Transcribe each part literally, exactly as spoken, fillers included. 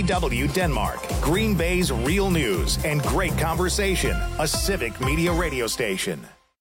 D W Denmark, Green Bay's real news and great conversation, a Civic Media radio station.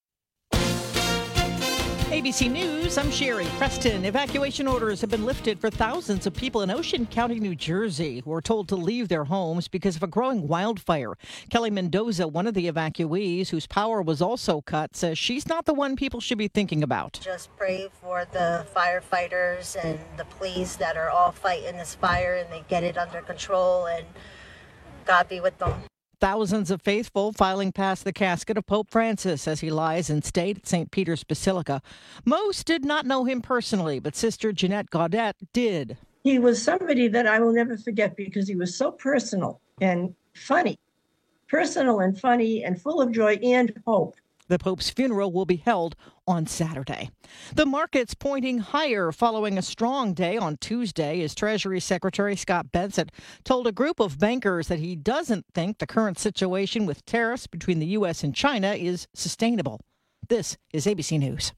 A B C News, I'm Sherry Preston. Evacuation orders have been lifted for thousands of people in Ocean County, New Jersey, who are told to leave their homes because of a growing wildfire. Kelly Mendoza, one of the evacuees whose power was also cut, says she's not the one people should be thinking about. Just pray for the firefighters and the police that are all fighting this fire and they get it under control, and God be with them. Thousands of faithful filing past the casket of Pope Francis as he lies in state at Saint Peter's Basilica. Most did not know him personally, but Sister Jeanette Gaudette did. He was somebody that I will never forget because he was so personal and funny. Personal and funny and full of joy and hope. The Pope's funeral will be held on Saturday. The market's pointing higher following a strong day on Tuesday as Treasury Secretary Scott Bessent told a group of bankers that he doesn't think the current situation with tariffs between the U S and China is sustainable. This is A B C News.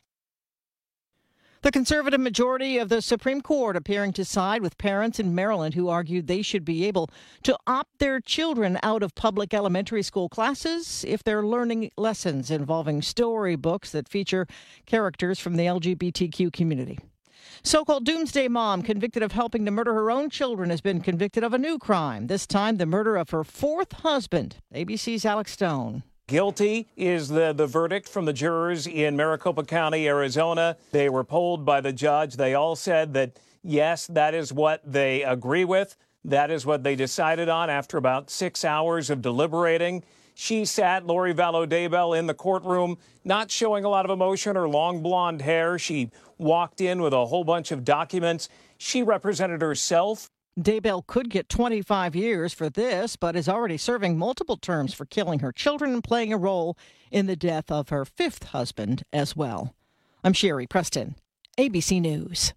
The conservative majority of the Supreme Court appearing to side with parents in Maryland who argued they should be able to opt their children out of public elementary school classes if they're learning lessons involving storybooks that feature characters from the L G B T Q community. So-called doomsday mom convicted of helping to murder her own children has been convicted of a new crime, this time the murder of her fourth husband. A B C's Alex Stone. Guilty is the, the verdict from the jurors in Maricopa County, Arizona. They were polled by the judge. They all said that, yes, that is what they agree with. That is what they decided on after about six hours of deliberating. She sat, Lori Vallow-Daybell, in the courtroom, not showing a lot of emotion. Her long blonde hair. She walked in with a whole bunch of documents. She represented herself. Daybell could get twenty-five years for this, but is already serving multiple terms for killing her children and playing a role in the death of her fifth husband as well. I'm Sherry Preston, A B C News.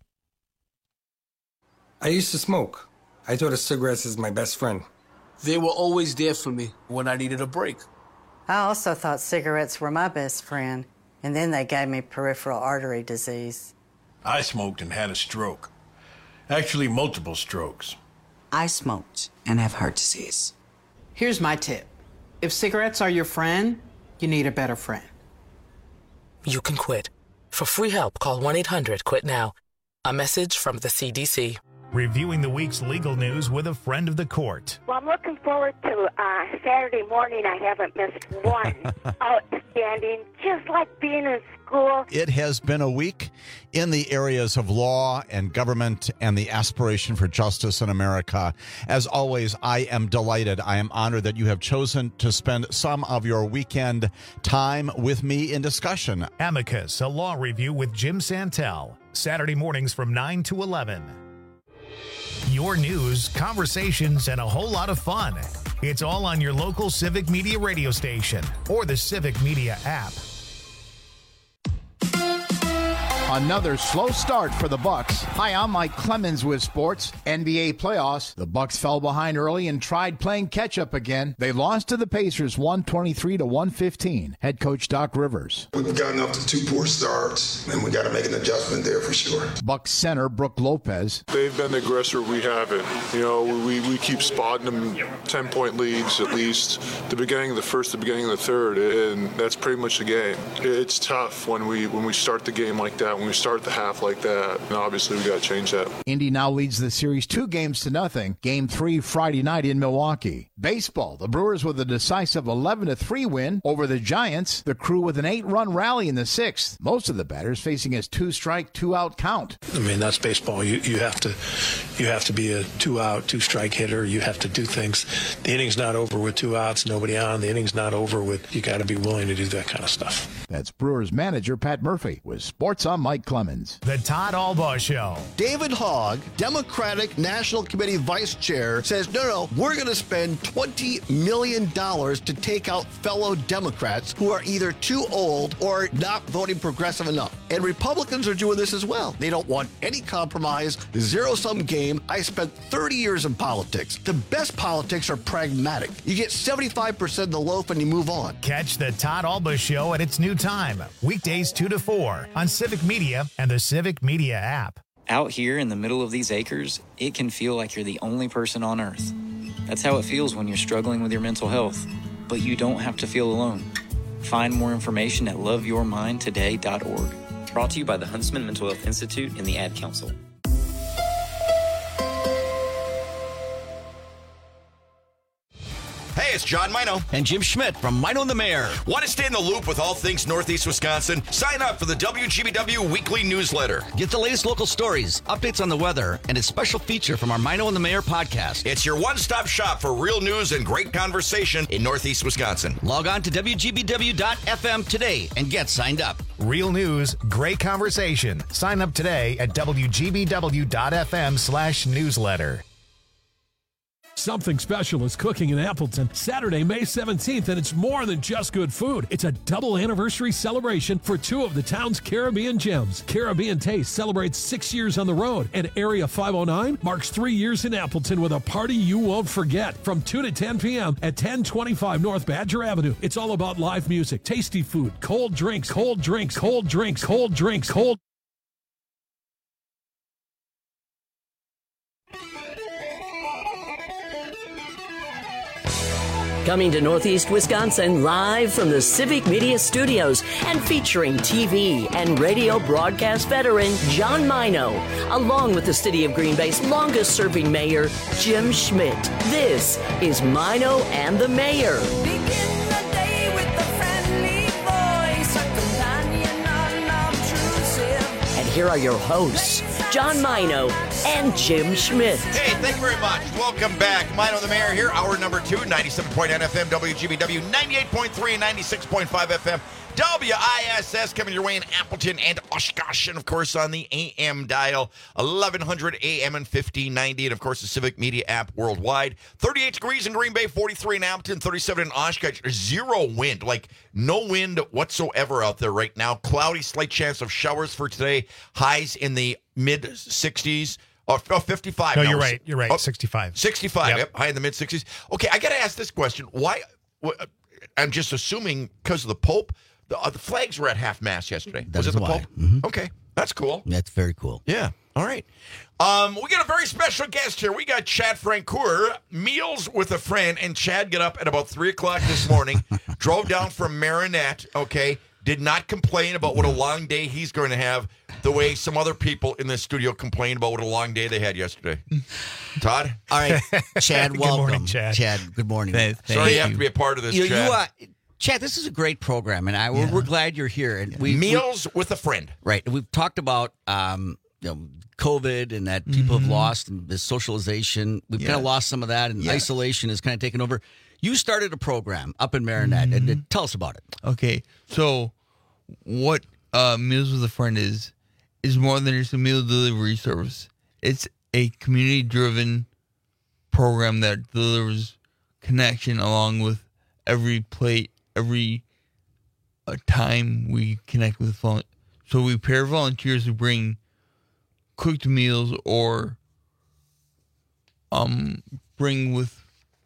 I used to smoke. I thought of cigarettes as my best friend. They were always there for me when I needed a break. I also thought cigarettes were my best friend, and then they gave me peripheral artery disease. I smoked and had a stroke. Actually, multiple strokes. I smoked and have heart disease. Here's my tip. If cigarettes are your friend, you need a better friend. You can quit. For free help, call one eight hundred quit now. A message from the C D C. Reviewing the week's legal news with a friend of the court. Well, I'm looking forward to uh, Saturday morning. I haven't missed one. Outstanding, just like being in school. It has been a week in the areas of law and government and the aspiration for justice in America. As always, I am delighted. I am honored that you have chosen to spend some of your weekend time with me in discussion. Amicus, a law review with Jim Santel. Saturday mornings from nine to eleven. Your news, conversations, and a whole lot of fun. It's all on your local Civic Media radio station or the Civic Media app. Another slow start for the Bucks. Hi, I'm Mike Clemens with sports. N B A playoffs. The Bucks fell behind early and tried playing catch-up again. They lost to the Pacers one twenty-three to one fifteen. Head coach Doc Rivers. We've gotten up to two poor starts, and we got to make an adjustment there for sure. Bucks center Brook Lopez. They've been the aggressor, we haven't. You know, we, we keep spotting them ten-point leads at least. The beginning of the first, the beginning of the third, and that's pretty much the game. It's tough when we when we start the game like that. When we start the half like that, and obviously we got to change that. Indy now leads the series two games to nothing. Game three Friday night in Milwaukee. Baseball, the Brewers with a decisive eleven to three win over the Giants. The Crew with an eight-run rally in the sixth. Most of the batters facing a two-strike, two-out count. I mean, that's baseball. You you have to you have to be a two-out, two-strike hitter. You have to do things. The inning's not over with two outs, nobody on. The inning's not over with. You got to be willing to do that kind of stuff. That's Brewers manager Pat Murphy with Sports on Mike Clemens. The Todd Albaugh Show. David Hogg, Democratic National Committee Vice Chair, says, no, no, we're going to spend twenty million dollars to take out fellow Democrats who are either too old or not voting progressive enough. And Republicans are doing this as well. They don't want any compromise, zero-sum game. I spent thirty years in politics. The best politics are pragmatic. You get seventy-five percent of the loaf and you move on. Catch the Todd Albaugh Show at its new time, weekdays two to four on Civic Media and the Civic Media app. Out here in the middle of these acres, it can feel like you're the only person on Earth. That's how it feels when you're struggling with your mental health. But you don't have to feel alone. Find more information at love your mind today dot org. Brought to you by the Huntsman Mental Health Institute and the Ad Council. Hey, it's John Mino. And Jim Schmidt from Mino and the Mayor. Want to stay in the loop with all things Northeast Wisconsin? Sign up for the W G B W weekly newsletter. Get the latest local stories, updates on the weather, and a special feature from our Mino and the Mayor podcast. It's your one-stop shop for real news and great conversation in Northeast Wisconsin. Log on to W G B W dot F M today and get signed up. Real news, great conversation. Sign up today at W G B W dot F M slash newsletter. Something special is cooking in Appleton Saturday, May seventeenth, and it's more than just good food. It's a double anniversary celebration for two of the town's Caribbean gems. Caribbean Taste celebrates six years on the road, and Area five oh nine marks three years in Appleton with a party you won't forget from two to ten p.m. at ten twenty-five North Badger Avenue. It's all about live music, tasty food, cold drinks, cold drinks, cold drinks, cold drinks, cold Coming to Northeast Wisconsin live from the Civic Media Studios and featuring T V and radio broadcast veteran John Mino, along with the City of Green Bay's longest-serving mayor, Jim Schmidt. This is Mino and the Mayor. Begin the day with a friendly voice, a companion unobtrusive. And here are your hosts, John Mino and Jim Schmidt. Hey, thank you very much. Welcome back. Mino the Mayor here, hour number two, ninety-seven point nine F M, W G B W, ninety-eight point three and ninety-six point five F M, W I S S, coming your way in Appleton and Oshkosh, and of course on the A M dial, eleven hundred A M and fifteen ninety, and of course the Civic Media app worldwide. thirty-eight degrees in Green Bay, forty-three in Appleton, thirty-seven in Oshkosh, zero wind, like no wind whatsoever out there right now. Cloudy, slight chance of showers for today, highs in the mid sixties. Oh, fifty-five. No, no, you're right. You're right. Oh, sixty-five. sixty-five. Yep. Yep. High in the mid sixties. Okay, I got to ask this question. Why? wh- I'm just assuming because of the Pope. The, uh, the flags were at half mast yesterday. That Was is it the why. Pope? Mhm. Okay, that's cool. That's very cool. Yeah. All right. Um, we got a very special guest here. We got Chad Francoeur, Meals with a Friend, and Chad got up at about three o'clock this morning, drove down from Marinette. Okay, did not complain about what a long day he's going to have, the way some other people in the studio complained about what a long day they had yesterday. Todd? All right, Chad, Good welcome. morning, Chad. Chad, good morning. Thank- thank Sorry you you. have to be a part of this, You, you, Chad. uh, Chad, this is a great program, and I, we're, we're glad you're here. And we, Meals with a Friend. Right. We've talked about um, you know, COVID and that people Mm-hmm. have lost and this socialization. We've kind Yeah. of lost some of that, and Yeah. isolation has kind of taken over. You started a program up in Marinette, and uh, tell us about it. Okay, so what uh, Meals with a Friend is is more than just a meal delivery service. It's a community-driven program that delivers connection along with every plate, every uh, time we connect with vol- So we pair volunteers who bring cooked meals or um bring with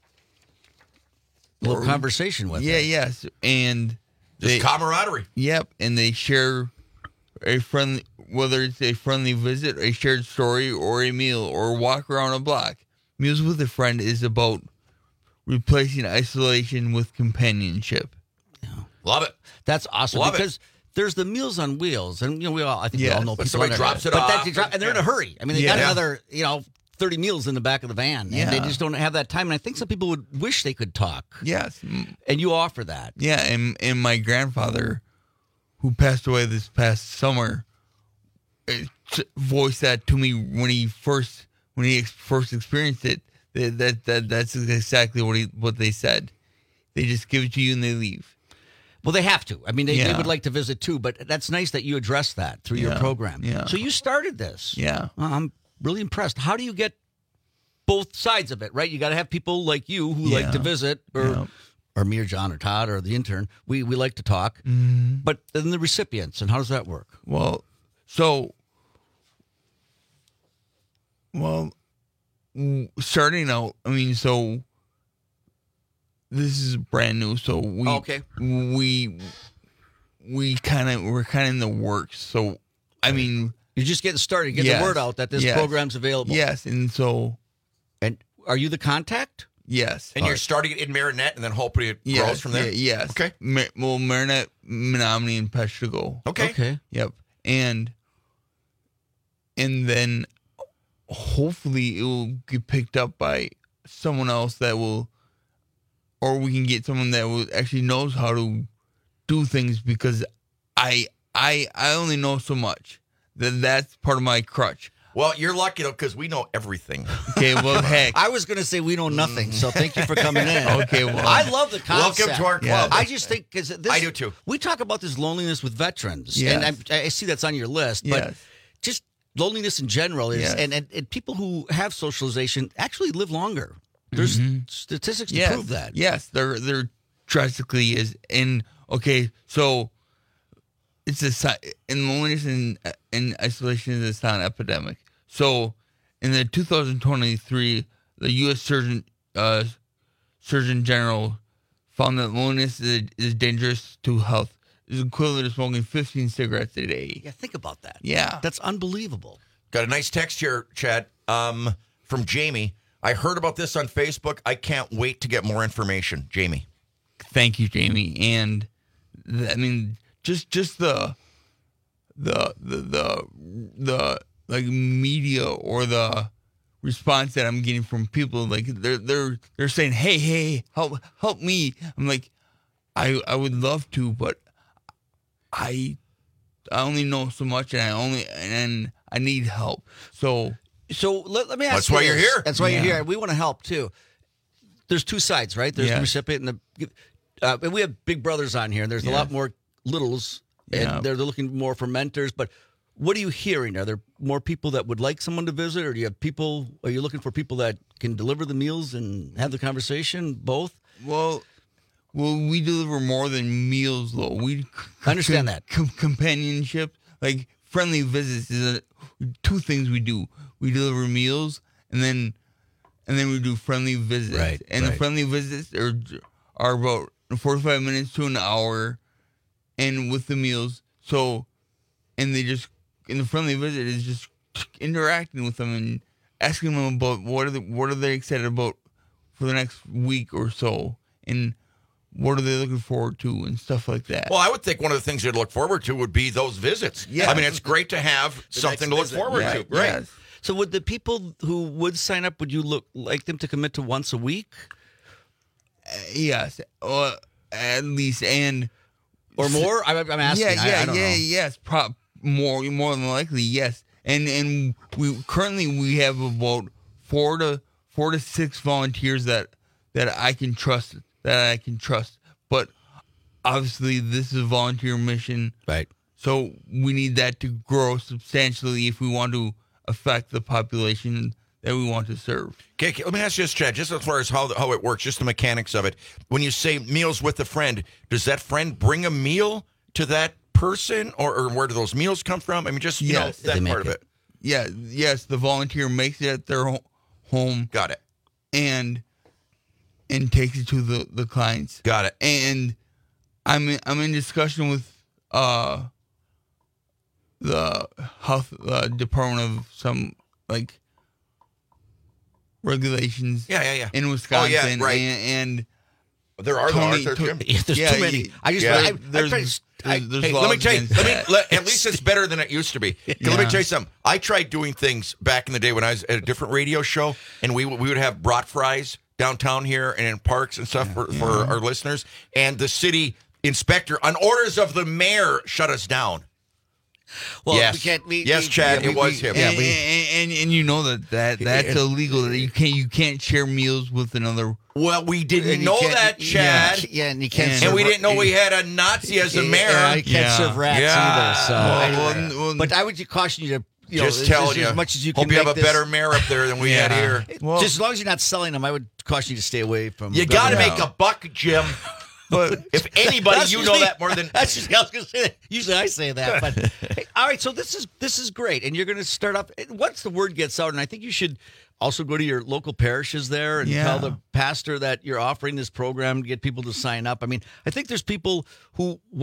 A little or- conversation with Yeah, them. yes, and Just camaraderie. Yep, and they share a friendly, whether it's a friendly visit, a shared story, or a meal, or walk around a block. Meals with a Friend is about replacing isolation with companionship. Love it. That's awesome Love it. because there's the Meals on Wheels, and you know we all I think we Yeah. all know But people somebody that- drops it but off. that they drop, and they're in a hurry. I mean, they got Yeah. another you know thirty meals in the back of the van, and they Yeah. just don't have that time. And I think some people would wish they could talk, Yes, mm, and you offer that. yeah, and and my grandfather, who passed away this past summer, uh, t- voiced that to me when he first when he ex- first experienced it. That, that that that's exactly what he what they said. They just give it to you and they leave. Well, they have to. I mean, they, they Yeah. would like to visit too, but that's nice that you address that through your Yeah. program. Yeah. So you started this. Yeah. Well, I'm really impressed. How do you get both sides of it, right? You got to have people like you who like Yeah. to visit, or Yeah. or me or John or Todd or the intern. We we like to talk, Mm-hmm. but then the recipients, and how does that work? Well, so, well, w- starting out, I mean, so this is brand new, so we, Oh, okay. we, we kind of, we're kind of in the works. So, I mean, You're just getting started. Get Yes. the word out that this Yes. program's available. Yes, and so. And are you the contact? Yes. And you're starting it in Marinette, and then hopefully it Yes, grows from there? yeah, yes. Okay. Ma- well, Marinette, Menominee, and Peshtigo. Okay. Okay. Yep. And and then hopefully it will get picked up by someone else that will, or we can get someone that will actually knows how to do things, because I I I only know so much. That that's part of my crutch. Well, you're lucky, though, because we know everything. Okay, well, heck. I was going to say we know nothing, so thank you for coming in. Okay, well. I love the concept. Welcome to our club. I just think, because this, I do too. We talk about this loneliness with veterans, Yes. and I, I see that's on your list, but Yes. just loneliness in general is, Yes. and, and, and people who have socialization actually live longer. There's Mhm. statistics to Yes. prove that. Yes, there there drastically is. And okay, so it's a si- and loneliness and and isolation is a silent epidemic. So in the two thousand twenty-three, the U S Surgeon uh, Surgeon General found that loneliness is, is dangerous to health. It's equivalent to smoking fifteen cigarettes a day. Yeah, think about that. Yeah. That's unbelievable. Got a nice text here, Chad, um, from Jamie. I heard about this on Facebook. I can't wait to get more information. Jamie. Thank you, Jamie. And th- I mean, just just the the the the the like media or the response that I'm getting from people, like they're they're they're saying, "Hey, hey, help help me." I'm like, I I would love to, but I I only know so much, and I only and I need help. So So let, let me ask That's you why you're this. here. That's why Yeah. you're here. We want to help too. There's two sides, right? There's Yeah. the recipient and the. Uh, and we have big brothers on here, and there's a Yeah. lot more littles, and Yeah. they're, they're looking more for mentors. But what are you hearing? Are there more people that would like someone to visit, or do you have people? Are you looking for people that can deliver the meals and have the conversation? Both. well. Well, we deliver more than meals, though. We I understand that. com- companionship, like friendly visits, is a, two things we do. We deliver meals, and then and then we do friendly visits. Right, And the right. friendly visits are are about forty-five minutes to an hour, and with the meals. So, and they just in the friendly visit is just interacting with them and asking them about what are the, what are they excited about for the next week or so, and what are they looking forward to and stuff like that. Well, I would think one of the things you'd look forward to would be those visits. Yeah. I mean, it's great to have something to look visit. forward Yeah, to. Right. yes. So would the people who would sign up, would you look like them to commit to once a week? Uh, yes, uh, at least, and Or more? I, I'm asking. yeah, I- yeah, I don't yeah, know. yes, pro- more, more than likely, yes. And and we currently we have about four to four to six volunteers that that I can trust, that I can trust. But obviously, this is a volunteer mission, Right. so we need that to grow substantially if we want to affect the population that we want to serve. Okay, okay, let me ask you this, Chad, just as far as how, how it works, just the mechanics of it. When you say meals with a friend, does that friend bring a meal to that person, or, or where do those meals come from? I mean, just, you Yes. know, that They part of make it. Yeah, yes, the volunteer makes it at their ho- home. Got it. and and takes it to the, the clients. Got it. And I'm in, I'm in discussion with uh the health uh, department of some like regulations. Yeah, yeah, yeah. In Oh, Wisconsin, yeah, right. and, and There are, though, Tony- aren't there, To- Jim? Yeah, there's yeah, too many. yeah, I just, Yeah. I, I, there's, I, there's, I, there's Hey, laws let me tell you, against let me, that. let, at least it's better than it used to be. 'Cause Let me Yeah. tell you something. I tried doing things back in the day when I was at a different radio show, and we we would have brat fries downtown here and in parks and stuff for, for our listeners. And the city inspector, on orders of the mayor, shut us down. well, yes, we can't. We, yes, we, Chad, yeah, it we- was we- him. Yeah, and, we, and, and and you know that, that that's Yeah. illegal. That you can't you can't share meals with another. Well, we didn't and you know can't- that, you- Chad. Yeah, and you can't. And serve And we ra- didn't know we had a Nazi as a mayor. Yeah, you can't Yeah. serve rats Yeah. either. So, Well, anyway. well, well, but I would caution you to, you know, Just as- telling as, you. as much as you can. Hope you have make a this- better mayor up there than we had Yeah. here. Well- just as long as you're not selling them, I would caution you to stay away from. You got to government. make a buck, Jim. But If anybody, That's you usually- know that more than That's just I was going to say that. Usually I say that, but hey, all right. So this is this is great, and you're going to start up once the word gets out. And I think you should also go to your local parishes there and Yeah. tell the pastor that you're offering this program to get people to sign up. I mean, I think there's people who want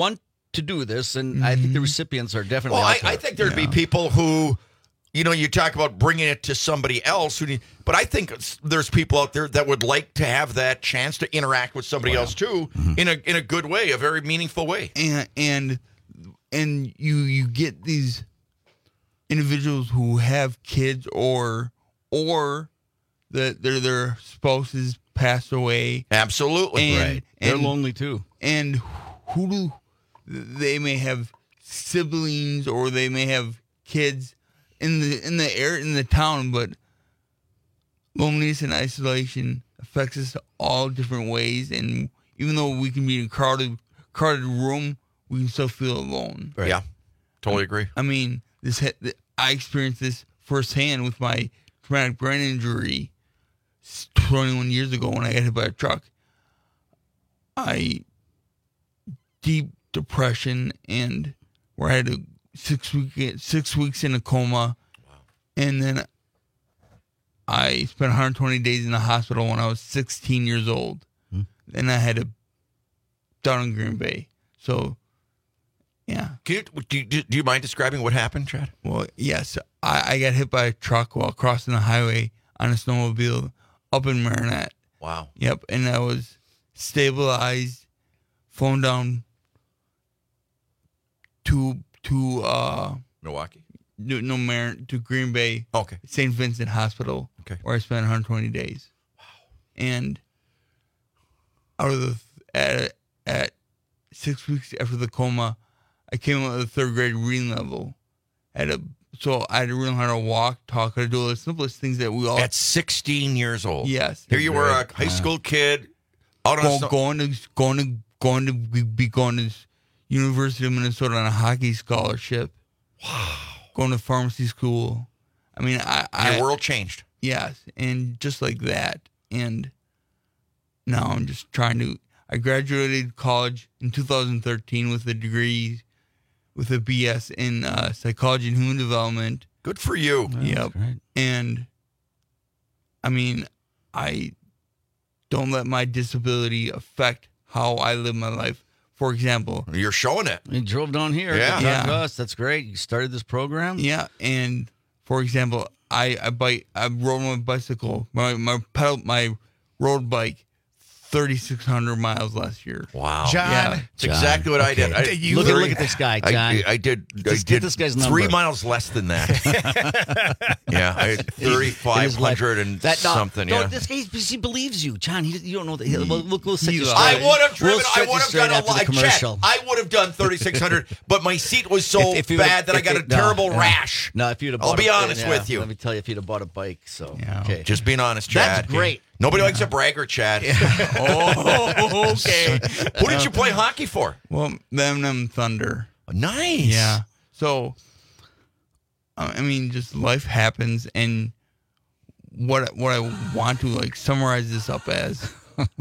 to do this, and I think the recipients are definitely. Well, out I, for I it. think there'd be people who, you know, you talk about bringing it to somebody else who need, but I think it's- there's people out there that would like to have that chance to interact with somebody else too in a in a good way, a very meaningful way. and and and you you get these individuals who have kids or or that their their spouses passed away. Absolutely, and, right. They're and- lonely too. And who do they may have siblings or they may have kids in the in the air in the town, but loneliness and isolation affects us all different ways. And even though we can be in a crowded crowded room, we can still feel alone. Right. Yeah, totally agree. I mean, this ha- I experienced this firsthand with my traumatic brain injury twenty-one years ago when I got hit by a truck. I deep depression and where I had a six week six weeks in a coma, wow. and then I spent one hundred twenty days in the hospital when I was sixteen years old. Hmm. Then I had a down in Green Bay. So, yeah. Can you, do, you, do you mind describing what happened, Chad? Well, yes, I, I got hit by a truck while crossing the highway on a snowmobile up in Marinette. Wow. Yep, and I was stabilized, flown down to to uh, Milwaukee. No, no, Marin to Green Bay. Okay. Saint Vincent Hospital. Okay. Where I spent one hundred twenty days. Wow. And out of the at at six weeks after the coma, I came out with a third grade reading level. At a so I had to learn how to walk, talk, how to do all the simplest things that we all At sixteen years old. Yes. Here you were, a high school kid, out on Go, a snow- going to going to going to be be going to University of Minnesota on a hockey scholarship. Wow. Going to pharmacy school. I mean, I, I Your world changed. Yes, and just like that. And now I'm just trying to. I graduated college in two thousand thirteen with a degree, with a B S in uh, psychology and human development. Good for you. Yep. And I mean, I don't let my disability affect how I live my life. For example, you're showing it. You drove down here. Yeah. to talk to Yeah. us. That's great. You started this program. Yeah, and for example, I I bike I rode my bicycle, my my pedal my road bike, thirty six hundred miles last year. Wow, John. Yeah. It's exactly what I did. I, You- Look at- look at this guy, John. I, I did. I Just did get this guy's three number. miles less than that. yeah, I had thirty-five hundred and That, no, something. no, yeah. this guy, he believes you, John. He, you don't know that. He, we'll, we'll, we'll set you He's- straight. I would have driven. We'll I set would you have straight done a after the lot. commercial. I would have done thirty-six hundred, but my seat was so If- if he would've- bad that I if got a he- no, terrible no. rash. No, if you'd have. I'll bought be a- honest yeah, with you. Let me tell you, if you'd have bought a bike. So Yeah. okay, Just being honest, Chad. That's great. Nobody likes a bragger, Chad. Oh, okay. Who did you play hockey for? Well, the M and M Thunder. Nice. Yeah. So, uh, I mean, just life happens, and what what I want to like summarize this up as.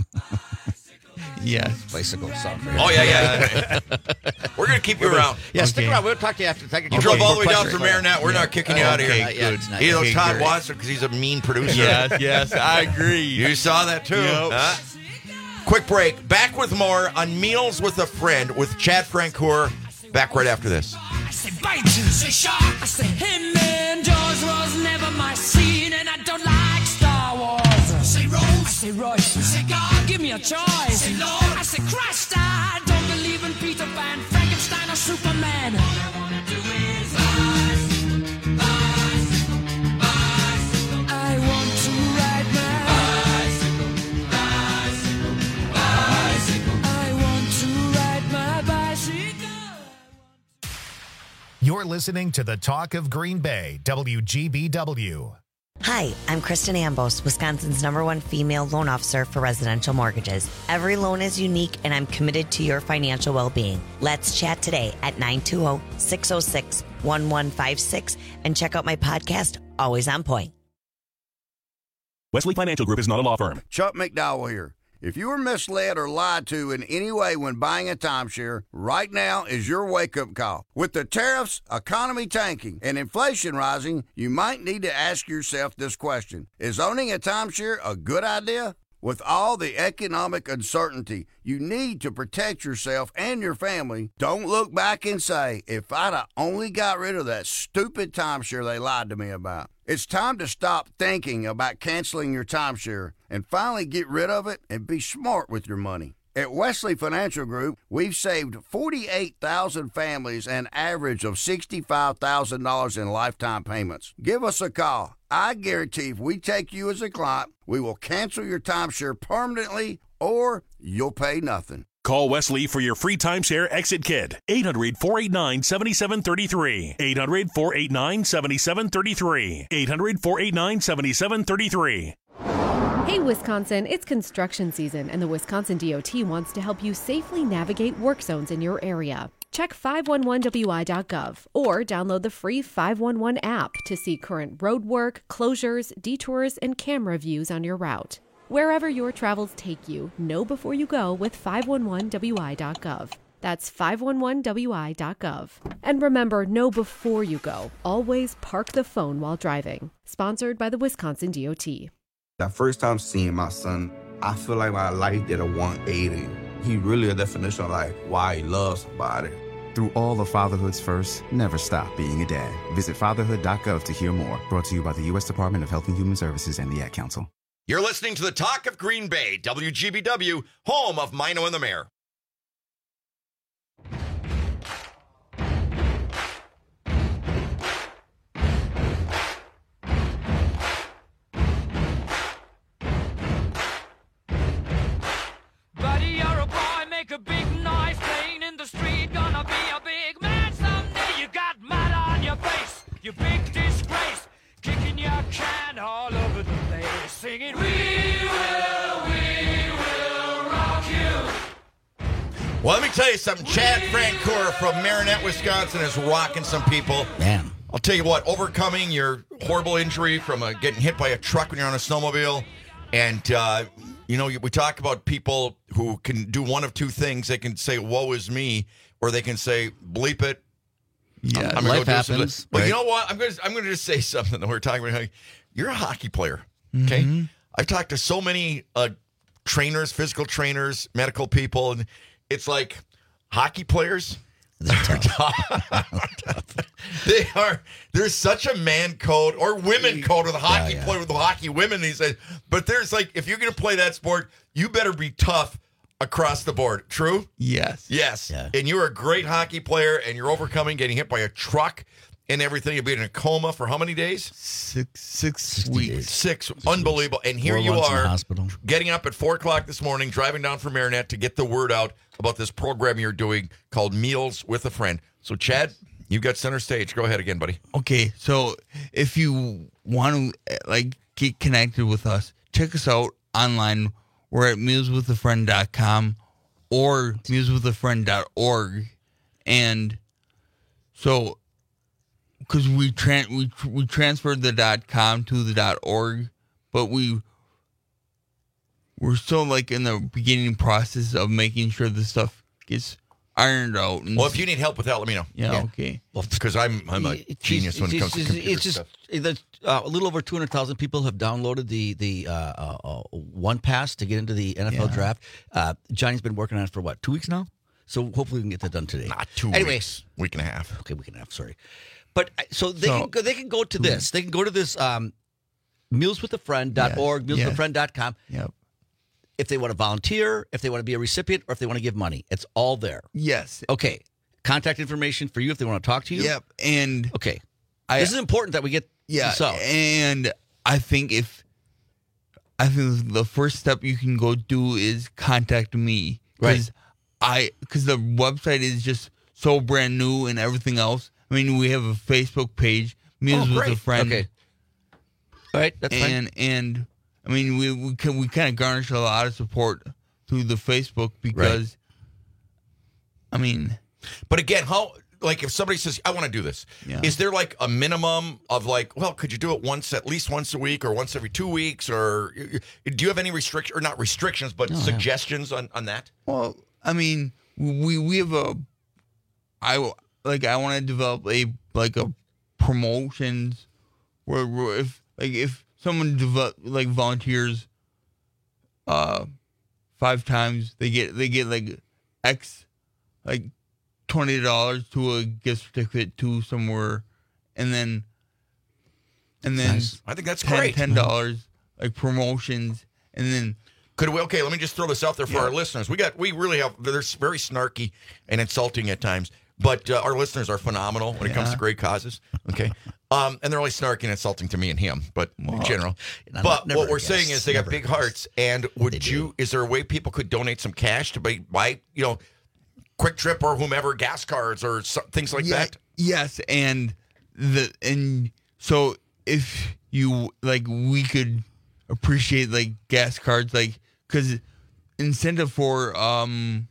Yes. Bicycle soccer. Oh yeah, yeah. We're gonna keep you around. Yeah, stick Okay. around. We'll talk to you after. Take a You drove all the way down Pleasure. from Marinette. We're not kicking you out of here. Okay, yeah, it's not- Either okay, Todd great. wants it because he's a mean producer. Yes, yes, I agree. You saw that too. Yep. Huh? Quick break. Back with more on Meals with a Friend with Chad Francoeur. Back right after this. I say bite, say shark, I say hey man, Jaws was never my scene, and I don't like Star Wars. Say Rose, I say Royce, say God, give me a choice. Say Lord, I say Christ, I don't believe in Peter Pan, Frankenstein or Superman. All I wanna do is rise, rise, rise. I want to ride my bicycle, bicycle, bicycle. I want to ride my bicycle. You're listening to the Talk of Green Bay, W G B W. Hi, I'm Kristen Ambos, Wisconsin's number one female loan officer for residential mortgages. Every loan is unique, and I'm committed to your financial well-being. Let's chat today at nine two zero, six zero six, one one five six and check out my podcast, Always On Point. Wesley Financial Group is not a law firm. Chuck McDowell here. If you were misled or lied to in any way when buying a timeshare, right now is your wake-up call. With the tariffs, economy tanking, and inflation rising, you might need to ask yourself this question. Is owning a timeshare a good idea With all the economic uncertainty, you need to protect yourself and your family. Don't look back and say, if I'd have only got rid of that stupid timeshare they lied to me about. It's time to stop thinking about canceling your timeshare and finally get rid of it and be smart with your money. At Wesley Financial Group, we've saved forty-eight thousand families an average of sixty-five thousand dollars in lifetime payments. Give us a call. I guarantee if we take you as a client, we will cancel your timeshare permanently or you'll pay nothing. Call Wesley for your free timeshare exit kit. eight hundred, four eight nine, seven seven three three. eight hundred, four eight nine, seven seven three three. eight hundred, four eight nine, seven seven three three. Hey, Wisconsin, it's construction season, and the Wisconsin D O T wants to help you safely navigate work zones in your area. Check five one one W I dot gov or download the free five one one app to see current road work, closures, detours, and camera views on your route. Wherever your travels take you, know before you go with five one one W I dot gov. That's five one one W I dot gov. And remember, know before you go. Always park the phone while driving. Sponsored by the Wisconsin D O T. That first time seeing my son, I feel like my life did a one eighty. He really a definition of like why he loves somebody. Through all of fatherhood's first, never stop being a dad. Visit fatherhood dot gov to hear more. Brought to you by the U S Department of Health and Human Services and the Ad Council. You're listening to the Talk of Green Bay, W G B W, home of Mino and the Mayor. Buddy, you're a boy, make a big noise, playing in the street, gonna be a big man someday. You got mud on your face, you big disgrace, kicking your can all over the place, singing, we will, we will rock you. Well, let me tell you something. Chad Francoeur from Marinette, Wisconsin is rocking some people. Man. I'll tell you what, overcoming your horrible injury from uh, getting hit by a truck when you're on a snowmobile, and, uh, you know, we talk about people who can do one of two things. They can say, woe is me, or they can say, bleep it. Yeah, I'm, I'm life go happens. But right? you know what? I'm going to I'm going to just say something that we're talking about. You're a hockey player, okay? Mm-hmm. I've talked to so many uh, trainers, physical trainers, medical people, and it's like hockey players. They're tough. They are. There's such a man code or women code with a hockey yeah. player with the hockey women these days. But there's like, if you're going to play that sport, you better be tough across the board. True? Yes. Yes. Yeah. And you're a great hockey player, and you're overcoming getting hit by a truck and everything. You've been in a coma for how many days? Six six weeks. Days. Six. Unbelievable. And here Four you months in the are hospital. getting up at four o'clock this morning, driving down from Marinette to get the word out about this program you're doing called Meals with a Friend. So, Chad, you've got center stage. Go ahead again, buddy. Okay, so if you want to like get connected with us, check us out online. We're at meals with a friend dot com or meals with a friend dot org. And so, because we, tran- we, we transferred the .com to the .org, but we, we're still like in the beginning process of making sure the stuff gets ironed out. And Well, if you need help with that, let me know. Yeah, Yeah. okay. Well, because I'm I'm a It's genius just- when it it's comes to just- computer It's just stuff. the, uh, a little over two hundred thousand people have downloaded the the uh, uh, uh, One Pass to get into the N F L Yeah. draft. Uh, Johnny's been working on it for what, two weeks now? So hopefully we can get that done today. Not two anyway, weeks, week and a half. Okay, week and a half. Sorry, but uh, so they So- can go, they can go to this. They can go to this um, meals with a friend dot org, Yes, meals with a yes. friend dot com. Yep. If they want to volunteer, if they want to be a recipient, or if they want to give money, it's all there. Yes. Okay. Contact information for you if they want to talk to you. Yep. And okay, I- this is important that we get Yeah, this out. and I think if I think the first step you can go do is contact me because I because the website is just so brand new and everything else. I mean, we have a Facebook page, Meals Oh, with a great. Friend. Okay. All right, that's fine. and and I mean, we we can we kind of garnish a lot of support through the Facebook because I mean, But again, how like if somebody says I want to do this, Yeah. is there like a minimum of like, well, could you do it once at least once a week or once every two weeks, or do you have any restriction or not restrictions but No, I suggestions on on that? Well, I mean, we we have a, I like I want to develop a like a promotions where, where if like if someone develop like volunteers, uh, five times, they get they get like X, like twenty dollars to a gift certificate to somewhere, and then and then Nice. I think that's ten, great. ten dollars like promotions, and then. Could we? Okay, let me just throw this out there for Yeah. our listeners. We got, we really have. They're very snarky and insulting at times, but uh, our listeners are phenomenal when it comes Yeah. to great causes. Okay, um, and they're only snarky and insulting to me and him, but in Well, general. I'm But not- never what we're a saying guest. is they got Never big a guest. hearts. And would you? Is there a way people could donate some cash to buy, buy you know, Quick Trip or whomever gas cards or so, things like Yeah, that? Yes, and the and so if you like, we could appreciate like gas cards, like because incentive for um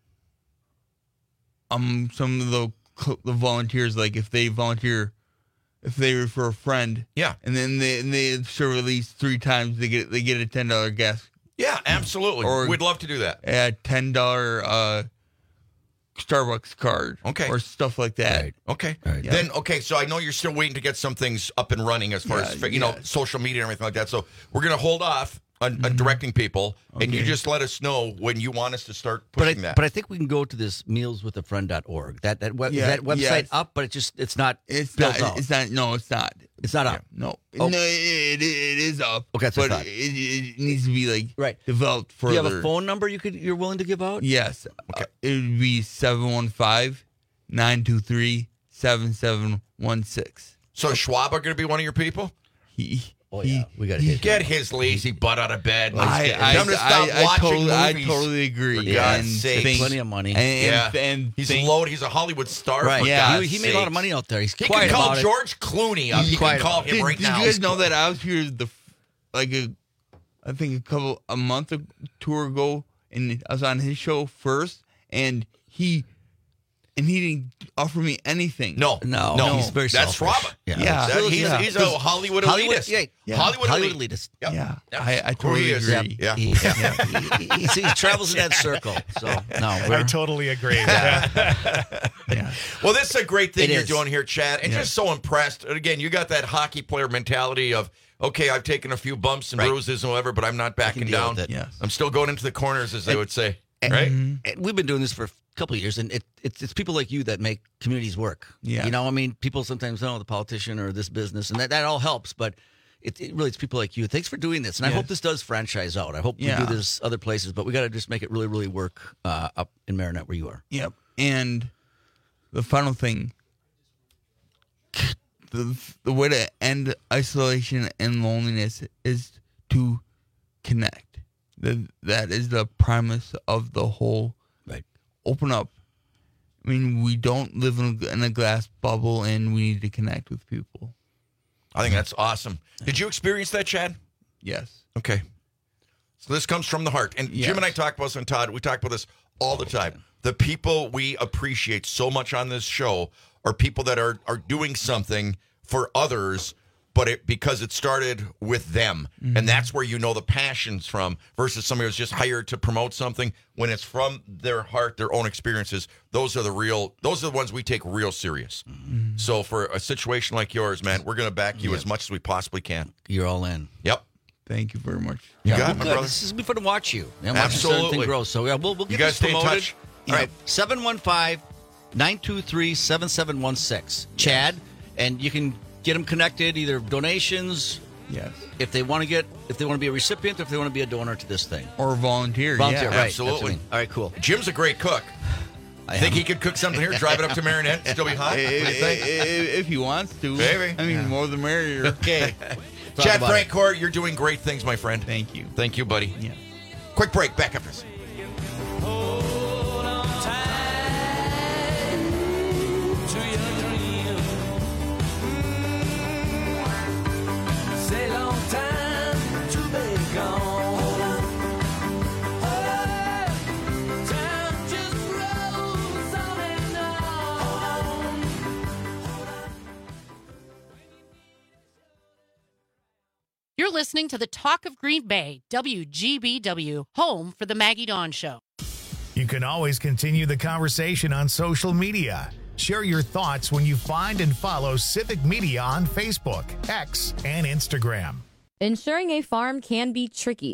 um some of the cl- the volunteers, like if they volunteer, if they refer a friend, yeah, and then they and they serve at least three times, they get they get a ten dollar gas. Yeah, absolutely. Or We'd love to do that. A ten dollar uh, Starbucks card, Okay. or stuff like that. Okay. Yeah. Then, okay, so I know you're still waiting to get some things up and running as far Yeah, as, you know, yeah. social media and everything like that. So we're going to hold off on, on directing people, and you Okay. just let us know when you want us to start But I, pushing that. but I think we can go to this meals with a friend dot org. That that, web, Yeah, that website yes. up, but it just it's not It's built not. out. It's not. No, it's not. It's not up. No, Oh. no, it, it, it is up. Okay, that's what but I it, thought. it needs to be like Right. developed Do further. you have a phone number you could you're willing to give out? Yes. Okay. Uh, it would be seven one five, nine two three, seven seven one six. So Schwab are going to be one of your people? He. Oh yeah, we got to He- hit. Get his lazy butt out of bed. I, Tell I, him to stop I, I, watching totally, I movies. totally agree. For Yeah, God's and sake. think- Plenty of money. And, and, Yeah. and He's think- loaded. He's a Hollywood star. Right. For Yeah. God's He, he made a lot of sakes. money out there. He's He quiet can call about it. George Clooney up. He's You quiet can call about him Did, right did now. you guys know that I was here the f- like a, I think a couple a month or two ago, and I was on his show first, and he and he didn't offer me anything. No, No, no, he's very That's selfish. Robin. Yeah. Yeah. That- he's, Yeah. he's a Hollywood Hollywood, elitist. yeah, Yeah. Hollywood, Hollywood elite. elitist. Yep. Yeah, Yep. I, I Who totally he is. agree. Yeah. He, he, he, he, he travels in that circle. So no, I we're, totally agree. Yeah. Well, this is a great thing It you're is. doing here, Chad, and Yeah. just so impressed. And again, you got that hockey player mentality of, okay, I've taken a few bumps and Right. bruises and whatever, but I'm not backing deal down. with it. Yes. I'm still going into the corners, as they would say. and- Right? and we've been doing this for a couple of years, and it, it's it's people like you that make communities work. Yeah. You know, I mean, people sometimes know the politician or this business, and that, that all helps, but it, it really it's people like you. Thanks for doing this, and I Yes. hope this does franchise out. I hope Yeah. we do this other places, but we got to just make it really, really work uh, up in Marinette where you are. Yep. And the final thing, the the way to end isolation and loneliness is to connect. That that is the premise of the whole. Right. Open up. I mean, we don't live in a, in a glass bubble, and we need to connect with people. I think that's awesome. Did you experience that, Chad? Yes. Okay. So this comes from the heart. And Yes. Jim and I talk about this, and Todd, we talk about this all the time. The people we appreciate so much on this show are people that are are doing something for others, but it because it started with them. Mm-hmm. And that's where you know the passion's from versus somebody who's just hired to promote something. When it's from their heart, their own experiences, those are the real, those are the ones we take real serious. Mm-hmm. So for a situation like yours, man, we're going to back you as much as we possibly can. You're all in. Yep. Thank you very much. You Yeah, got well, it, my good. brother. This is be fun to watch you. And watch this Absolutely. thing grow. So yeah, we'll we'll You get guys this stay in promoted. touch. All right, seven one five, nine two three, seven seven one six. Chad, and you can get them connected, either donations, Yes. if they want to get, if they want to be a recipient, or if they want to be a donor to this thing. Or volunteer. Volunteer, yeah. right. Absolutely. That's what I mean. All right, cool. Jim's a great cook. I Think am. he could cook something here, drive it up to Marinette, still be hot? What do you If, think? if, if he wants to. Maybe. I mean, more the merrier. Okay. Talk Chad about it. Francourt, you're doing great things, my friend. Thank you. Thank you, buddy. Yeah. Quick break. Back after this. You're listening to the Talk of Green Bay, W G B W, home for the Maggie Dawn Show. You can always continue the conversation on social media. Share your thoughts when you find and follow Civic Media on Facebook, X, and Instagram. Insuring a farm can be tricky.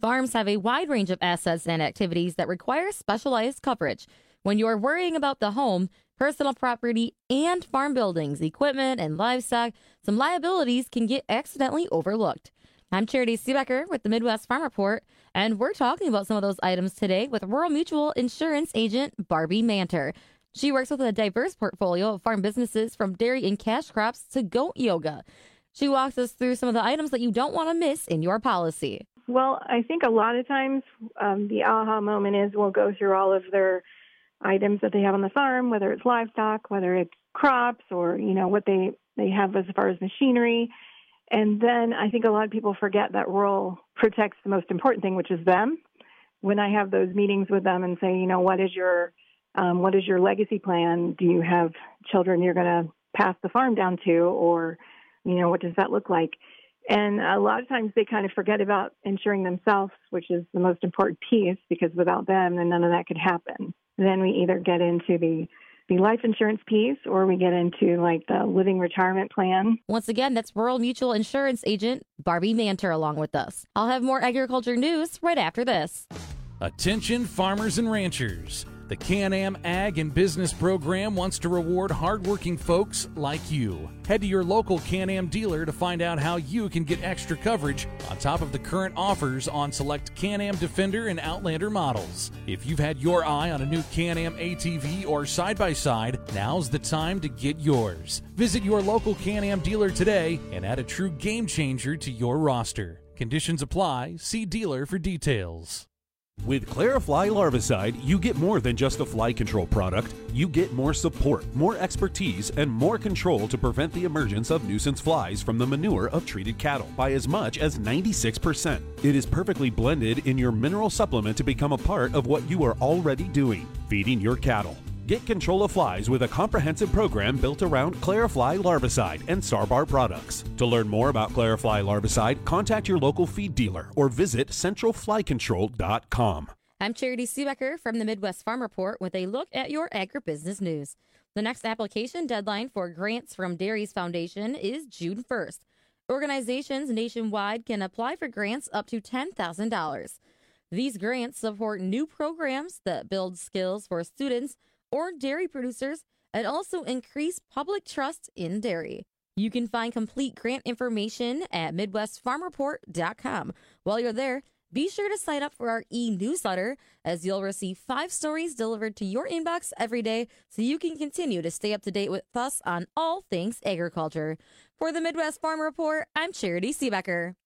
Farms have a wide range of assets and activities that require specialized coverage. When you're worrying about the home, personal property, and farm buildings, equipment, and livestock, some liabilities can get accidentally overlooked. I'm Charity Seebecker with the Midwest Farm Report, and we're talking about some of those items today with Rural Mutual Insurance agent Barbie Manter. She works with a diverse portfolio of farm businesses from dairy and cash crops to goat yoga. She walks us through some of the items that you don't want to miss in your policy. Well, I think a lot of times um, the aha moment is we'll go through all of their items that they have on the farm, whether it's livestock, whether it's crops, or, you know, what they, they have as far as machinery. And then I think a lot of people forget that rural protects the most important thing, which is them. When I have those meetings with them and say, you know, what is your um, what is your legacy plan? Do you have children you're going to pass the farm down to, or, you know, what does that look like? And a lot of times they kind of forget about insuring themselves, which is the most important piece, because without them, then none of that could happen. Then we either get into the, the life insurance piece, or we get into like the living retirement plan. Once again, that's Rural Mutual Insurance agent Barbie Manter along with us. I'll have more agriculture news right after this. Attention farmers and ranchers. The Can-Am Ag and Business Program wants to reward hardworking folks like you. Head to your local Can-Am dealer to find out how you can get extra coverage on top of the current offers on select Can-Am Defender and Outlander models. If you've had your eye on a new Can-Am A T V or side-by-side, now's the time to get yours. Visit your local Can-Am dealer today and add a true game changer to your roster. Conditions apply. See dealer for details. With Clarifly Larvicide, you get more than just a fly control product. You get more support, more expertise, and more control to prevent the emergence of nuisance flies from the manure of treated cattle by as much as ninety-six percent. It is perfectly blended in your mineral supplement to become a part of what you are already doing, feeding your cattle. Get control of flies with a comprehensive program built around Clarifly Larvicide and Starbar products. To learn more about Clarifly Larvicide, contact your local feed dealer or visit central fly control dot com. I'm Charity Seebecker from the Midwest Farm Report with a look at your agribusiness news. The next application deadline for grants from Dairies Foundation is June first. Organizations nationwide can apply for grants up to ten thousand dollars. These grants support new programs that build skills for students or dairy producers and also increase public trust in dairy. You can find complete grant information at midwest farm report dot com. While you're there, be sure to sign up for our e-newsletter, as you'll receive five stories delivered to your inbox every day so you can continue to stay up to date with us on all things agriculture. For the Midwest Farm Report, I'm Charity Seebecker.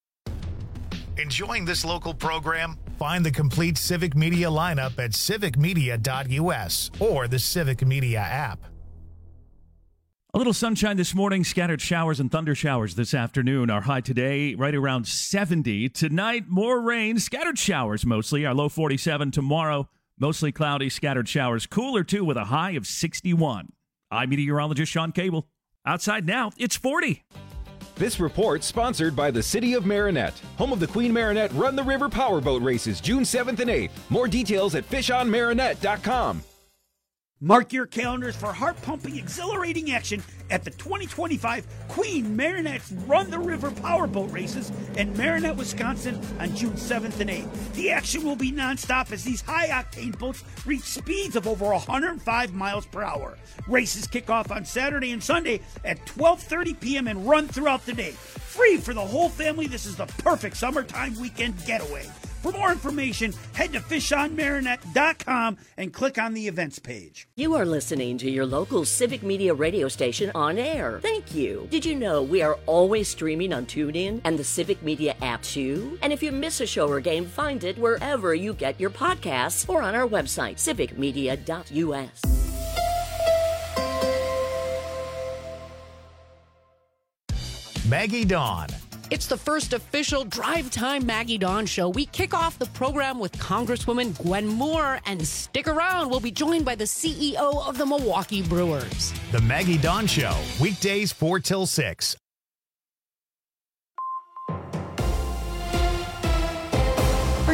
Enjoying this local program? Find the complete Civic Media lineup at civic media dot u s or the Civic Media app. A little sunshine this morning, scattered showers and thunder showers this afternoon. Our high today right around seventy. Tonight, more rain, scattered showers mostly. Our low forty-seven tomorrow. Mostly cloudy, scattered showers. Cooler, too, with a high of sixty-one. I'm meteorologist Sean Cable. Outside now, it's forty. This report sponsored by the City of Marinette, home of the Queen Marinette Run the River Powerboat Races, June seventh and eighth. More details at fish on marinette dot com. Mark your calendars for heart-pumping, exhilarating action at the twenty twenty-five Queen Marinette's Run the River Powerboat Races in Marinette, Wisconsin on June seventh and eighth. The action will be nonstop as these high-octane boats reach speeds of over one hundred five miles per hour. Races kick off on Saturday and Sunday at twelve thirty p.m. and run throughout the day. Free for the whole family, this is the perfect summertime weekend getaway. For more information, head to fish on marinette dot com and click on the events page. You are listening to your local Civic Media radio station on air. Thank you. Did you know we are always streaming on TuneIn and the Civic Media app too? And if you miss a show or game, find it wherever you get your podcasts or on our website, civic media dot u s. Maggie Dawn. It's the first official Drive Time Maggie Dawn show. We kick off the program with Congresswoman Gwen Moore, and stick around. We'll be joined by the C E O of the Milwaukee Brewers. The Maggie Dawn Show, weekdays four till six. For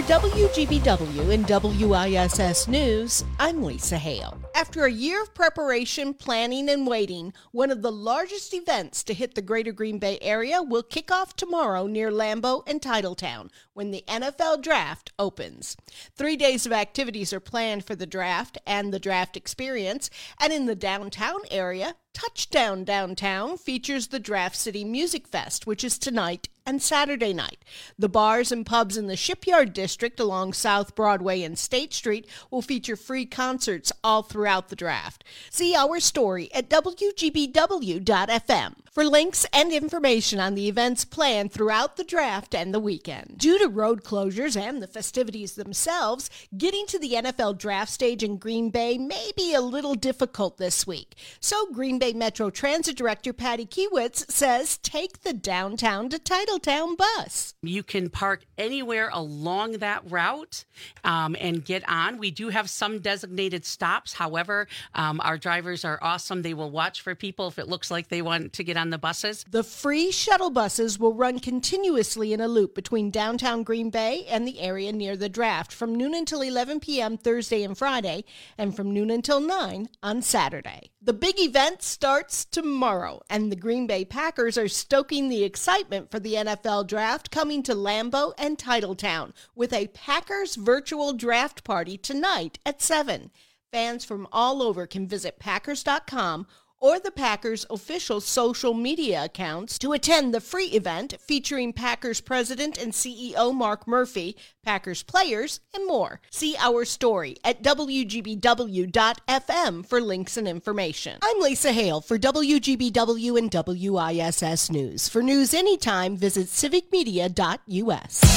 W G B W and W I S S News, I'm Lisa Hale. After a year of preparation, planning, and waiting, one of the largest events to hit the greater Green Bay area will kick off tomorrow near Lambeau and Titletown when the N F L Draft opens. Three days of activities are planned for the draft and the draft experience, and in the downtown area, Touchdown Downtown features the Draft City Music Fest, which is tonight and Saturday night. The bars and pubs in the Shipyard District along South Broadway and State Street will feature free concerts all throughout the draft. See our story at W G B W dot F M for links and information on the events planned throughout the draft and the weekend. Due to road closures and the festivities themselves, getting to the N F L draft stage in Green Bay may be a little difficult this week. So Green Bay Metro Transit Director Patty Kiewitz says take the downtown to Titletown bus. You can park anywhere along that route um, and get on. We do have some designated stops. However, um, our drivers are awesome. They will watch for people if it looks like they want to get on the buses. The free shuttle buses will run continuously in a loop between downtown Green Bay and the area near the draft from noon until eleven p.m. Thursday and Friday, and from noon until nine on Saturday. The big event starts tomorrow, and the Green Bay Packers are stoking the excitement for the N F L Draft, coming to Lambeau and Titletown with a Packers virtual draft party tonight at seven. Fans from all over can visit Packers dot com or the Packers' official social media accounts to attend the free event featuring Packers President and C E O Mark Murphy, Packers players, and more. See our story at W G B W dot F M for links and information. I'm Lisa Hale for W G B W and W I S S News. For news anytime, visit civic media dot U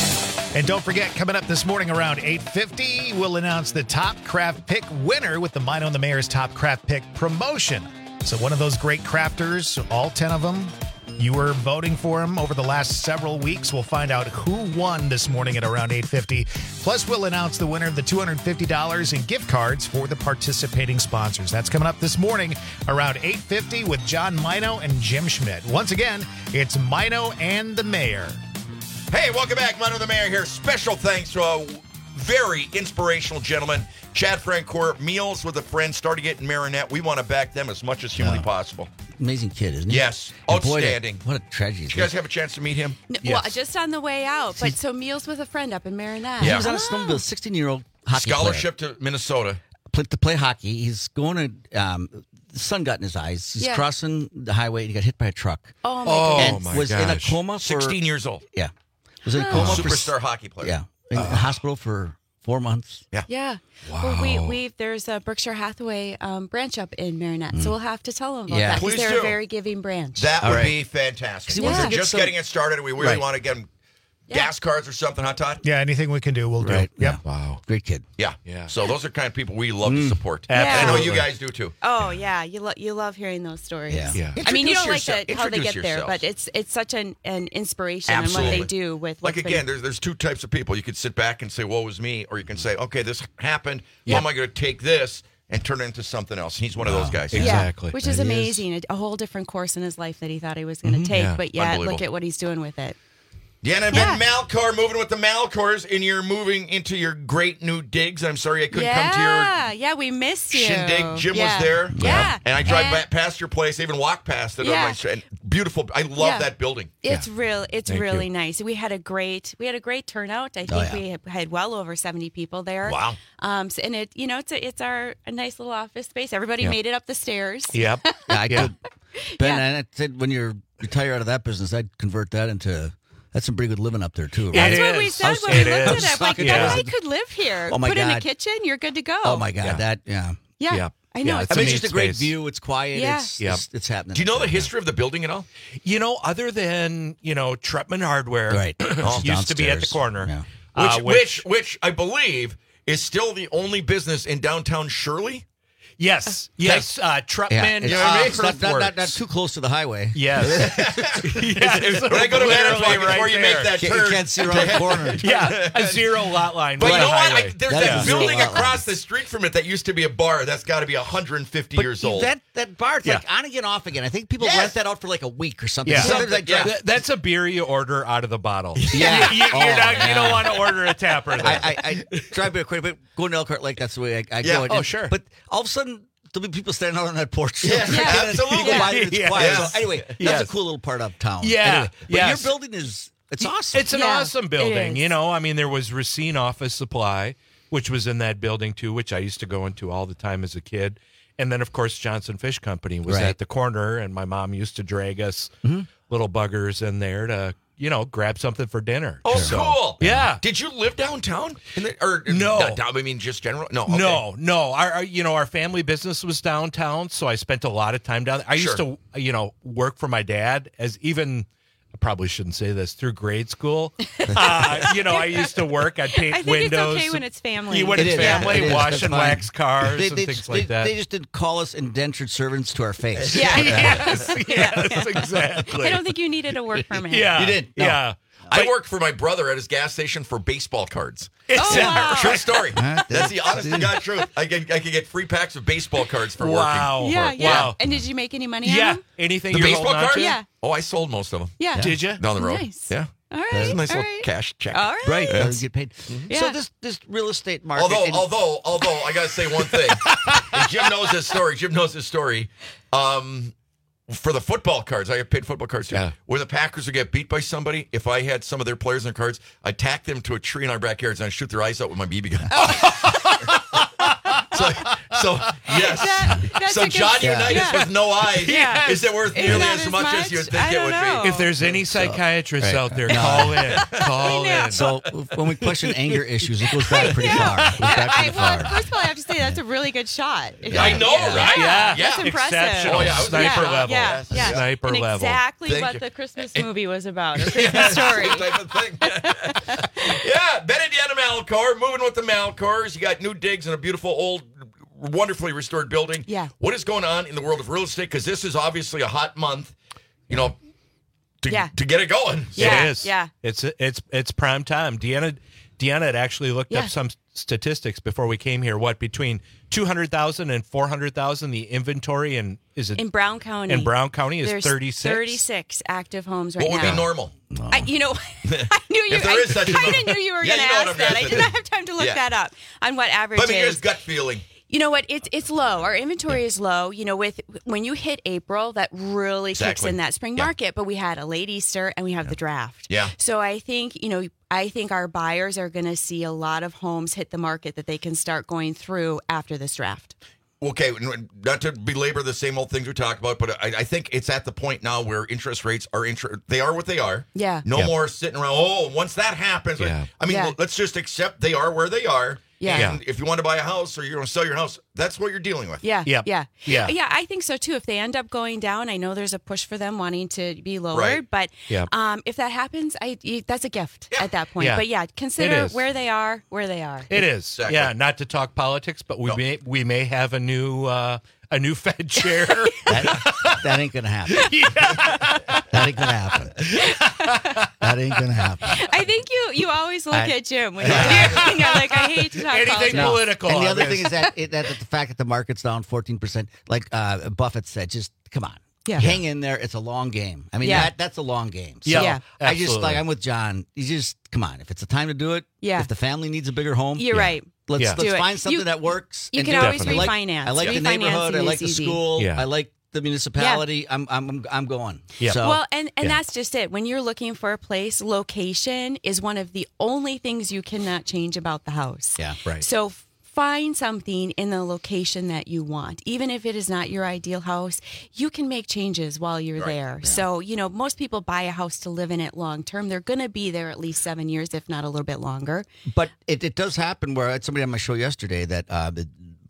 S. And don't forget, coming up this morning around eight fifty, we'll announce the Top Craft Pick winner with the Mino and the Mayor's Top Craft Pick promotion. So one of those great crafters, all ten of them, you were voting for them over the last several weeks. We'll find out who won this morning at around eight fifty. Plus, we'll announce the winner of the two hundred fifty dollars in gift cards for the participating sponsors. That's coming up this morning around eight fifty with John Mino and Jim Schmidt. Once again, it's Mino and the Mayor. Hey, welcome back. Mino and the Mayor here. Special thanks to a very inspirational gentleman, Chad Francoeur, Meals with a Friend, starting it in Marinette. We want to back them as much as humanly Yeah. possible. Amazing kid, isn't he? Yes. And boy, Outstanding. what a tragedy. Did you guys have a chance to meet him? No, Well, just on the way out, but so Meals with a Friend up in Marinette. He was on a snowmobile, sixteen-year-old hockey Scholarship player. to Minnesota. Play, to play hockey. He's going to, um, the sun got in his eyes. He's Yeah. crossing the highway and he got hit by a truck. Oh, my Oh, and my was gosh. in a coma for... sixteen years old. Yeah. Was in a Oh. coma for... Superstar hockey player. Yeah. In the hospital for four months. Yeah. Yeah. Well, we we there's a Berkshire Hathaway um, branch up in Marinette, Mm. so we'll have to tell them about Yeah. that because Please they're do. a very giving branch. That All would right. be fantastic. he We're wants to get just some- getting it started. We really Right. want to get him Yeah. gas cards or something, huh, Todd? Yeah, anything we can do, we'll Right. do. Yep. Wow. Great kid. Yeah. Yeah. So those are kind of people we love to support. Yeah. And I know you Absolutely. guys do too. Oh yeah, you lo- you love hearing those stories. Yeah. Yeah. I mean, you Introduce don't like yourself- the, how they introduce get there, yourselves. but it's it's such an, an inspiration in Absolutely. what they do with Like what's again, been- there's there's two types of people. You could sit back and say, "Woe was me," or you can say, "Okay, this happened. Yeah. How am I going to take this and turn it into something else?" He's one of those guys. Yeah, Exactly. which is That is. amazing. A, a whole different course in his life that he thought he was going to take, Yeah. but yet Unbelievable. look at what he's doing with it. Yeah, and Yeah. Ben Malcor moving with the Malcors, and you're moving into your great new digs. I'm sorry I couldn't come to your Yeah, yeah, we missed you. shindig. Jim yeah. was there. Yeah, And I drive And back past your place, I even walk past it. Yeah. On my street. And beautiful. I love Yeah. that building. It's real. It's Thank really you. nice. We had a great. We had a great turnout. I think Oh, yeah. we had- had well over seventy people there. Wow. Um. So, and it, you know, it's a, it's our a nice little office space. Everybody Yep. made it up the stairs. Yep. Yeah, I Yeah. could. Ben, Yeah. and I said when you retire out of that business, I'd convert that into... That's some pretty good living up there, too. That's It what we is. said It when we looked is. at it. Like, Yeah. I could live here. Oh, my Put in a God. kitchen, you're good to go. Oh, my God. Yeah. That, yeah. Yeah, Yeah. I know. Yeah, it's I mean, a it's just neat a great space. view. It's quiet. Yeah. It's, Yep. it's, it's happening. Do you know up the there. history of the building at all? You know, other than, you know, Trutman Hardware, Right. used to be at the Downstairs. corner. Yeah. Which, uh, which, which I believe is still the only business in downtown Shirley. Yes, yes. Uh, Trutman. Yeah, it's, uh, uh, it's not, not, Earthworks. not, not too close to the highway. Yes. yes. When I go to Manitowoc Literally before right you there. make that You turn. can't see around the corner. Yeah, a zero lot line. But right you know on what? highway. I, there's That that, is zero building lot across line. the street from it that used to be a bar. That's got to be one hundred fifty But years old. That that bar, it's Yeah. like on again, off again. I think people Yes. rent that out for like a week or something. Yeah. Sometimes I drive- Th- That's a beer you order out of the bottle. Yeah. You, you, Oh, you're not, you yeah. don't want to order a tapper there. I, I, I drive by quite a bit. Going to Elkhart Lake, that's the way I, I Yeah. go. And- Oh, sure. But all of a sudden, there'll be people standing out on that porch. Yes, Yeah, absolutely. You go by and it's Yes. quiet. Yes. So anyway, that's Yes. a cool little part of town. Yeah. Anyway, but Yes. your building is it's awesome. It's an Yeah, awesome it building. is. You know, I mean, there was Racine Office Supply, which was in that building too, which I used to go into all the time as a kid. And then, of course, Johnson Fish Company was Right. at the corner, and my mom used to drag us Mm-hmm. little buggers in there to, you know, grab something for dinner. Oh, So, cool. Yeah. Did you live downtown? In the, or No. not down, I mean, just general? No. Okay. No, no. Our, our, you know, our family business was downtown, so I spent a lot of time down there. I used Sure. to, you know, work for my dad as even. I probably shouldn't say this through grade school. Uh, you know, I used to work. I'd paint I think windows. it's okay when it's family. You when It it's is, yeah, family, it is. wash That's and fine. wax cars They, and they things just, like they, that. they just didn't call us indentured servants to our face. Yeah. yes, yes, exactly. I don't think you needed a work permit. Yeah, You did? No. Yeah. I But- worked for my brother at his gas station for baseball cards. Is Oh, that wow. True story. Huh? That's the honest to God truth. I could, I could get free packs of baseball cards for Wow. working. Yeah, yeah. Wow. And did you make any money Yeah. on them? Anything The you're baseball holding on cards? to? Yeah. Oh, I sold most of them. Yeah. Did you? Down the road. Nice. Yeah. All right. That's a nice all little right. cash check. All right. Right. Yeah. You get paid. Yeah. So this this real estate market. Although, and- although, although, I gotta say one thing. And Jim knows this story. Jim knows this story. Um, for the football cards, I have paid football cards too. Yeah. Where the Packers would get beat by somebody, if I had some of their players in the cards, I'd tack them to a tree in our backyards and I'd shoot their eyes out with my B B gun. so, so yes. That- that's so a good- Johnny Yeah. Unitas Yeah. with no eyes, Yeah. is it worth Is nearly that as as much, much? as you would think I it don't would know. be? If there's any psychiatrists Right. out there, No. call in. Call I know. in. So when we question anger issues, it goes back pretty far. It goes back I, pretty well, far. first of all, I have to say that's a really good shot. Yeah, I know, yeah. right? Yeah, Yeah. that's impressive. Exceptional. Oh, yeah, I was- Sniper yeah, level. Yeah, yeah. Sniper and level. exactly Thank what you. the Christmas movie was about. A Christmas story. type of thing. Yeah, Benediana Malcor, moving with the Malcors. You got new digs in a beautiful old, wonderfully restored building. Yeah. What is going on in the world of real estate? Because this is obviously a hot month, you know, to, Yeah. to get it going. Yeah, It is. yeah. It's it's it's prime time. Deanna Deanna had actually looked Yeah. up some statistics before we came here. What between two hundred thousand and four hundred thousand the inventory and is it In Brown County. in Brown County is There's thirty-six. thirty-six active homes right What would now. be normal? I, you know, I knew you. If there I is such a kind norm- of knew you were Yeah, going to you know what ask I'm that. I asking. did not have time to look Yeah. that up on what average But I mean, is. just gut feeling. You know what? It's it's low. Our inventory is low. You know, with when you hit April, that really kicks Exactly. in that spring Yeah. market. But we had a late Easter and we have the draft. Yeah. So I think you know, I think our buyers are going to see a lot of homes hit the market that they can start going through after this draft. Okay, n- not to belabor the same old things we talked about, but I, I think it's at the point now where interest rates are inter- they are what they are. Yeah. No Yeah. more sitting around. Oh, once that happens, Yeah. I mean, Yeah. let's just accept they are where they are. Yeah. And if you want to buy a house or you're going to sell your house, that's what you're dealing with. Yeah, Yep. yeah, Yeah. yeah. I think so too. If they end up going down, I know there's a push for them wanting to be lowered, Right. but Yep. um, if that happens, I you- that's a gift at that point. Yeah. But yeah, It consider is. where they are, where they are. It is. Exactly. Yeah, not to talk politics, but we No. may we may have a new uh, a new Fed chair. That, that ain't gonna happen. That ain't gonna happen. That ain't gonna happen. I think you you always look I- at Jim when you're talking. You're like, I hate to talk Anything politics. No. political, And the I other guess. thing is that, it, that the fact that the market's down fourteen percent, like uh, Buffett said, just come on. Yeah. Hang in there. It's a long game. I mean, Yeah. that that's a long game. So Yeah, Yeah. I just absolutely. like I'm with John. You just come on. If it's the time to do it, Yeah. If the family needs a bigger home, You're yeah. right. Let's Yeah. let's Do it. find something You- that works. you and can do it. always I like, refinance. I like the Refinancing neighborhood. I is like the easy. school. Yeah. I like the municipality. I'm I'm I'm going. Yeah. So Well, and, and Yeah. that's just it. When you're looking for a place, location is one of the only things you cannot change about the house. yeah, Right. So f- find something in the location that you want. Even if it is not your ideal house, you can make changes while you're there. So, you know, most people buy a house to live in it long term. They're going to be there at least seven years, if not a little bit longer. But it, it does happen where I had somebody on my show yesterday that uh, the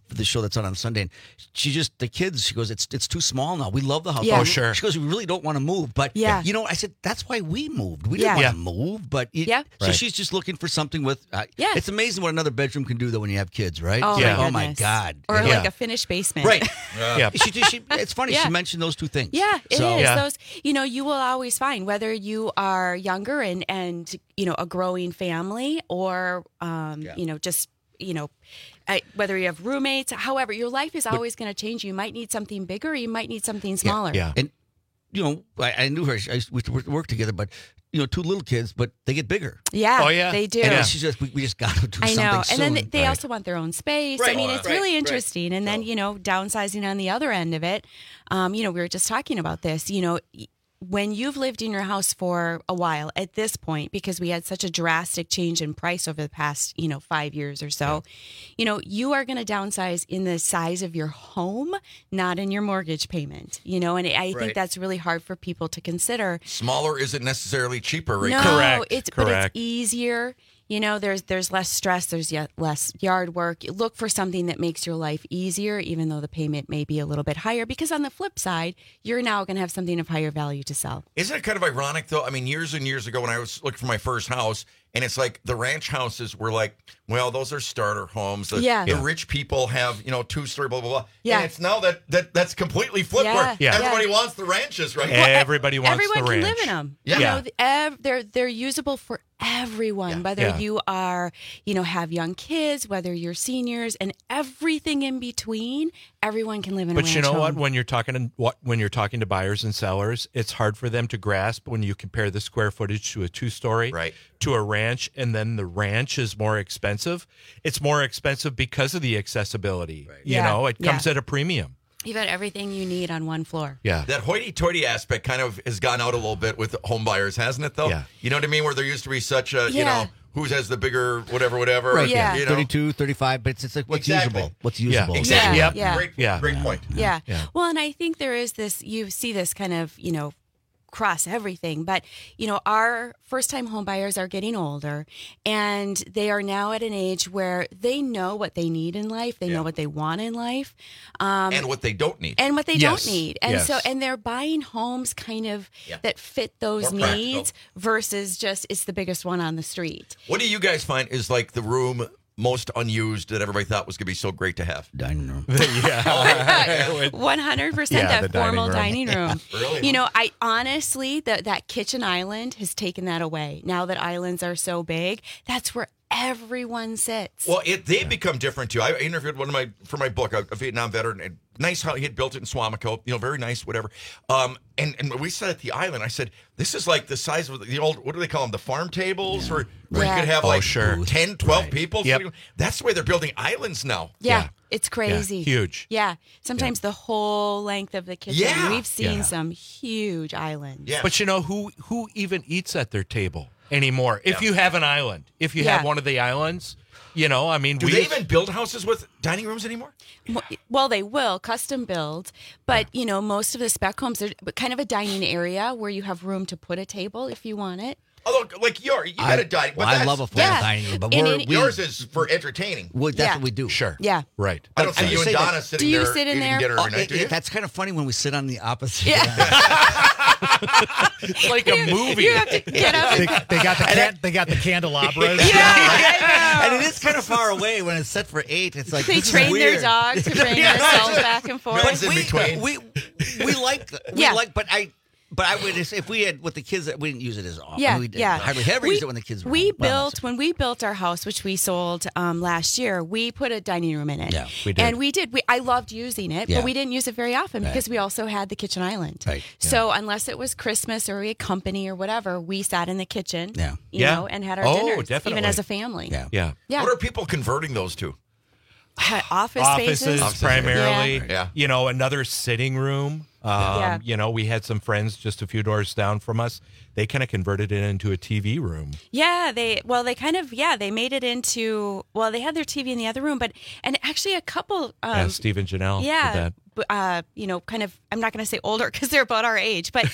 the show that's on on Sunday. And she just the kids. She goes, it's it's too small now. We love the house. Yeah. Oh, sure. She goes, we really don't want to move, but Yeah. you know, I said that's why we moved. We Yeah. didn't Yeah. want to move, but it, Yeah. So Right. she's just looking for something with. Uh, Yeah. It's amazing what another bedroom can do though when you have kids, right? Oh, Yeah. my Oh my goodness. God. Or Yeah. like a finished basement. Right. Yeah. She, she, it's funny. Yeah. She mentioned those two things. Yeah, it is. So- Yeah. Those, you know, you will always find whether you are younger and and you know a growing family or um, you know just you know. I, whether you have roommates, however, your life is always going to change. You might need something bigger. You might need something smaller. Yeah. And you know, I, I knew her. I used, we used to work together, but you know, two little kids, but they get bigger. Yeah, Oh, yeah. they do. And she's just, we, we just got to do I something know, soon. and then they- they Right. also want their own space. I Right. mean, it's Right, really right. interesting. And then you know, downsizing on the other end of it. Um, you know, we were just talking about this. You know, y- when you've lived in your house for a while, at this point, because we had such a drastic change in price over the past, you know, five years or so, you know, you are going to downsize in the size of your home, not in your mortgage payment. You know, and I Right. think that's really hard for people to consider. Smaller isn't necessarily cheaper, right? No, Correct, it's but it's correct. easier. You know, there's there's less stress. There's yet less yard work. You look for something that makes your life easier, even though the payment may be a little bit higher. Because on the flip side, you're now going to have something of higher value to sell. Isn't it kind of ironic, though? I mean, years and years ago when I was looking for my first house, and it's like the ranch houses were like, well, those are starter homes. The, Yeah. the Yeah. rich people have, you know, two-story, blah, blah, blah. Yeah. And it's now that, that that's completely flipped Yeah. where Yeah. everybody wants the ranches, right? Everybody wants Everyone the can ranch. live in them. Yeah. You Yeah. know, the- ev- they're they're usable for everyone, whether Yeah. you are, you know, have young kids, whether you're seniors, and everything in between. Everyone can live in a But ranch you know what? home. When you're talking to what when you're talking to buyers and sellers, it's hard for them to grasp when you compare the square footage to a two story Right. to a ranch, and then the ranch is more expensive. It's more expensive because of the accessibility. You Yeah. know, it comes Yeah. at a premium. You've got everything you need on one floor. Yeah. That hoity-toity aspect kind of has gone out a little bit with home buyers, hasn't it, though? Yeah. You know what I mean? Where there used to be such a, you Yeah. know, who has the bigger whatever, whatever. Right. Yeah. You know? thirty-two, thirty-five, but it's, it's like what's Exactly. usable. What's Yeah, usable. exactly. Yeah. Yep. Yeah. Great, Yeah. great point. Yeah. Yeah. Well, and I think there is this, you see this kind of, you know, cross everything. But, you know, our first time home buyers are getting older and they are now at an age where they know what they need in life. They know what they want in life. Um, And what they don't need. and what they Yes. don't need. And Yes. so, and they're buying homes kind of Yeah. that fit those More practical. needs versus just it's the biggest one on the street. What do you guys find is like the room most unused that everybody thought was going to be so great to have? Dining room. yeah. one hundred percent Yeah, that the dining formal room. dining room. Really? You know, I honestly, that that kitchen island has taken that away. Now that islands are so big, that's where everyone sits. Well, it they've become different too. I interviewed one of my for my book, a, a Vietnam veteran, and nice how he had built it in Swamico, you know, very nice, whatever. Um, and and we sat at the island. I said, "This is like the size of the old what do they call them? The farm tables, where, where Yeah. you could have Oh, like sure. ten, twelve people. Yep. That's the way they're building islands now. yeah, yeah. it's crazy. Huge. Yeah, sometimes the whole length of the kitchen. Yeah. We've seen Yeah. some huge islands. Yeah. But you know who who even eats at their table anymore? If Yeah. you have an island, if you Yeah. have one of the islands, you know, I mean, Do we they even build houses with dining rooms anymore? Well, they will custom build, but you know, most of the spec homes are kind of a dining area where you have room to put a table if you want it. Although, like your, you I, got a dining. well, but I that's- love a formal Yeah. dining room, but And we're, in- we, Yours is for entertaining. well, that's Yeah. what we do. Sure. Yeah. Right. I don't see But you you and say Donna that- sitting Do you there sit in eating there? dinner Oh, every night, it- do you? it- that's kind of funny when we sit on the opposite. It's like a movie. You have to get up. They, they got the can, they got the candelabras. And it is kind of far away when it's set for eight. It's like They this is train their weird. dog to bring themselves back and forth. Men's in we, between. we we like the- we Yeah. like, but I. But I would just, if we had with the kids, we didn't use it as often. Yeah, we did, yeah. hardly ever we, used it when the kids were We home. Well, built when we built our house, which we sold um, last year. We put a dining room in it. Yeah, we did. and we did. We I loved using it, Yeah. but we didn't use it very often Right. because we also had the kitchen island. Right, yeah. So unless it was Christmas or we had company or whatever, we sat in the kitchen. Yeah. you Yeah. know, and had our Oh, dinners, definitely. even as a family. Yeah. Yeah. yeah. What are people converting those to? Office Offices, spaces. primarily. Yeah. Yeah. You know, another sitting room. Um, Yeah. You know, we had some friends just a few doors down from us. They kind of converted it into a T V room. Yeah, they well, they kind of yeah, they made it into well, they had their T V in the other room, but and actually a couple um, yeah, Steve and Janelle yeah, did that. uh, you know, kind of, I'm not going to say older because they're about our age, but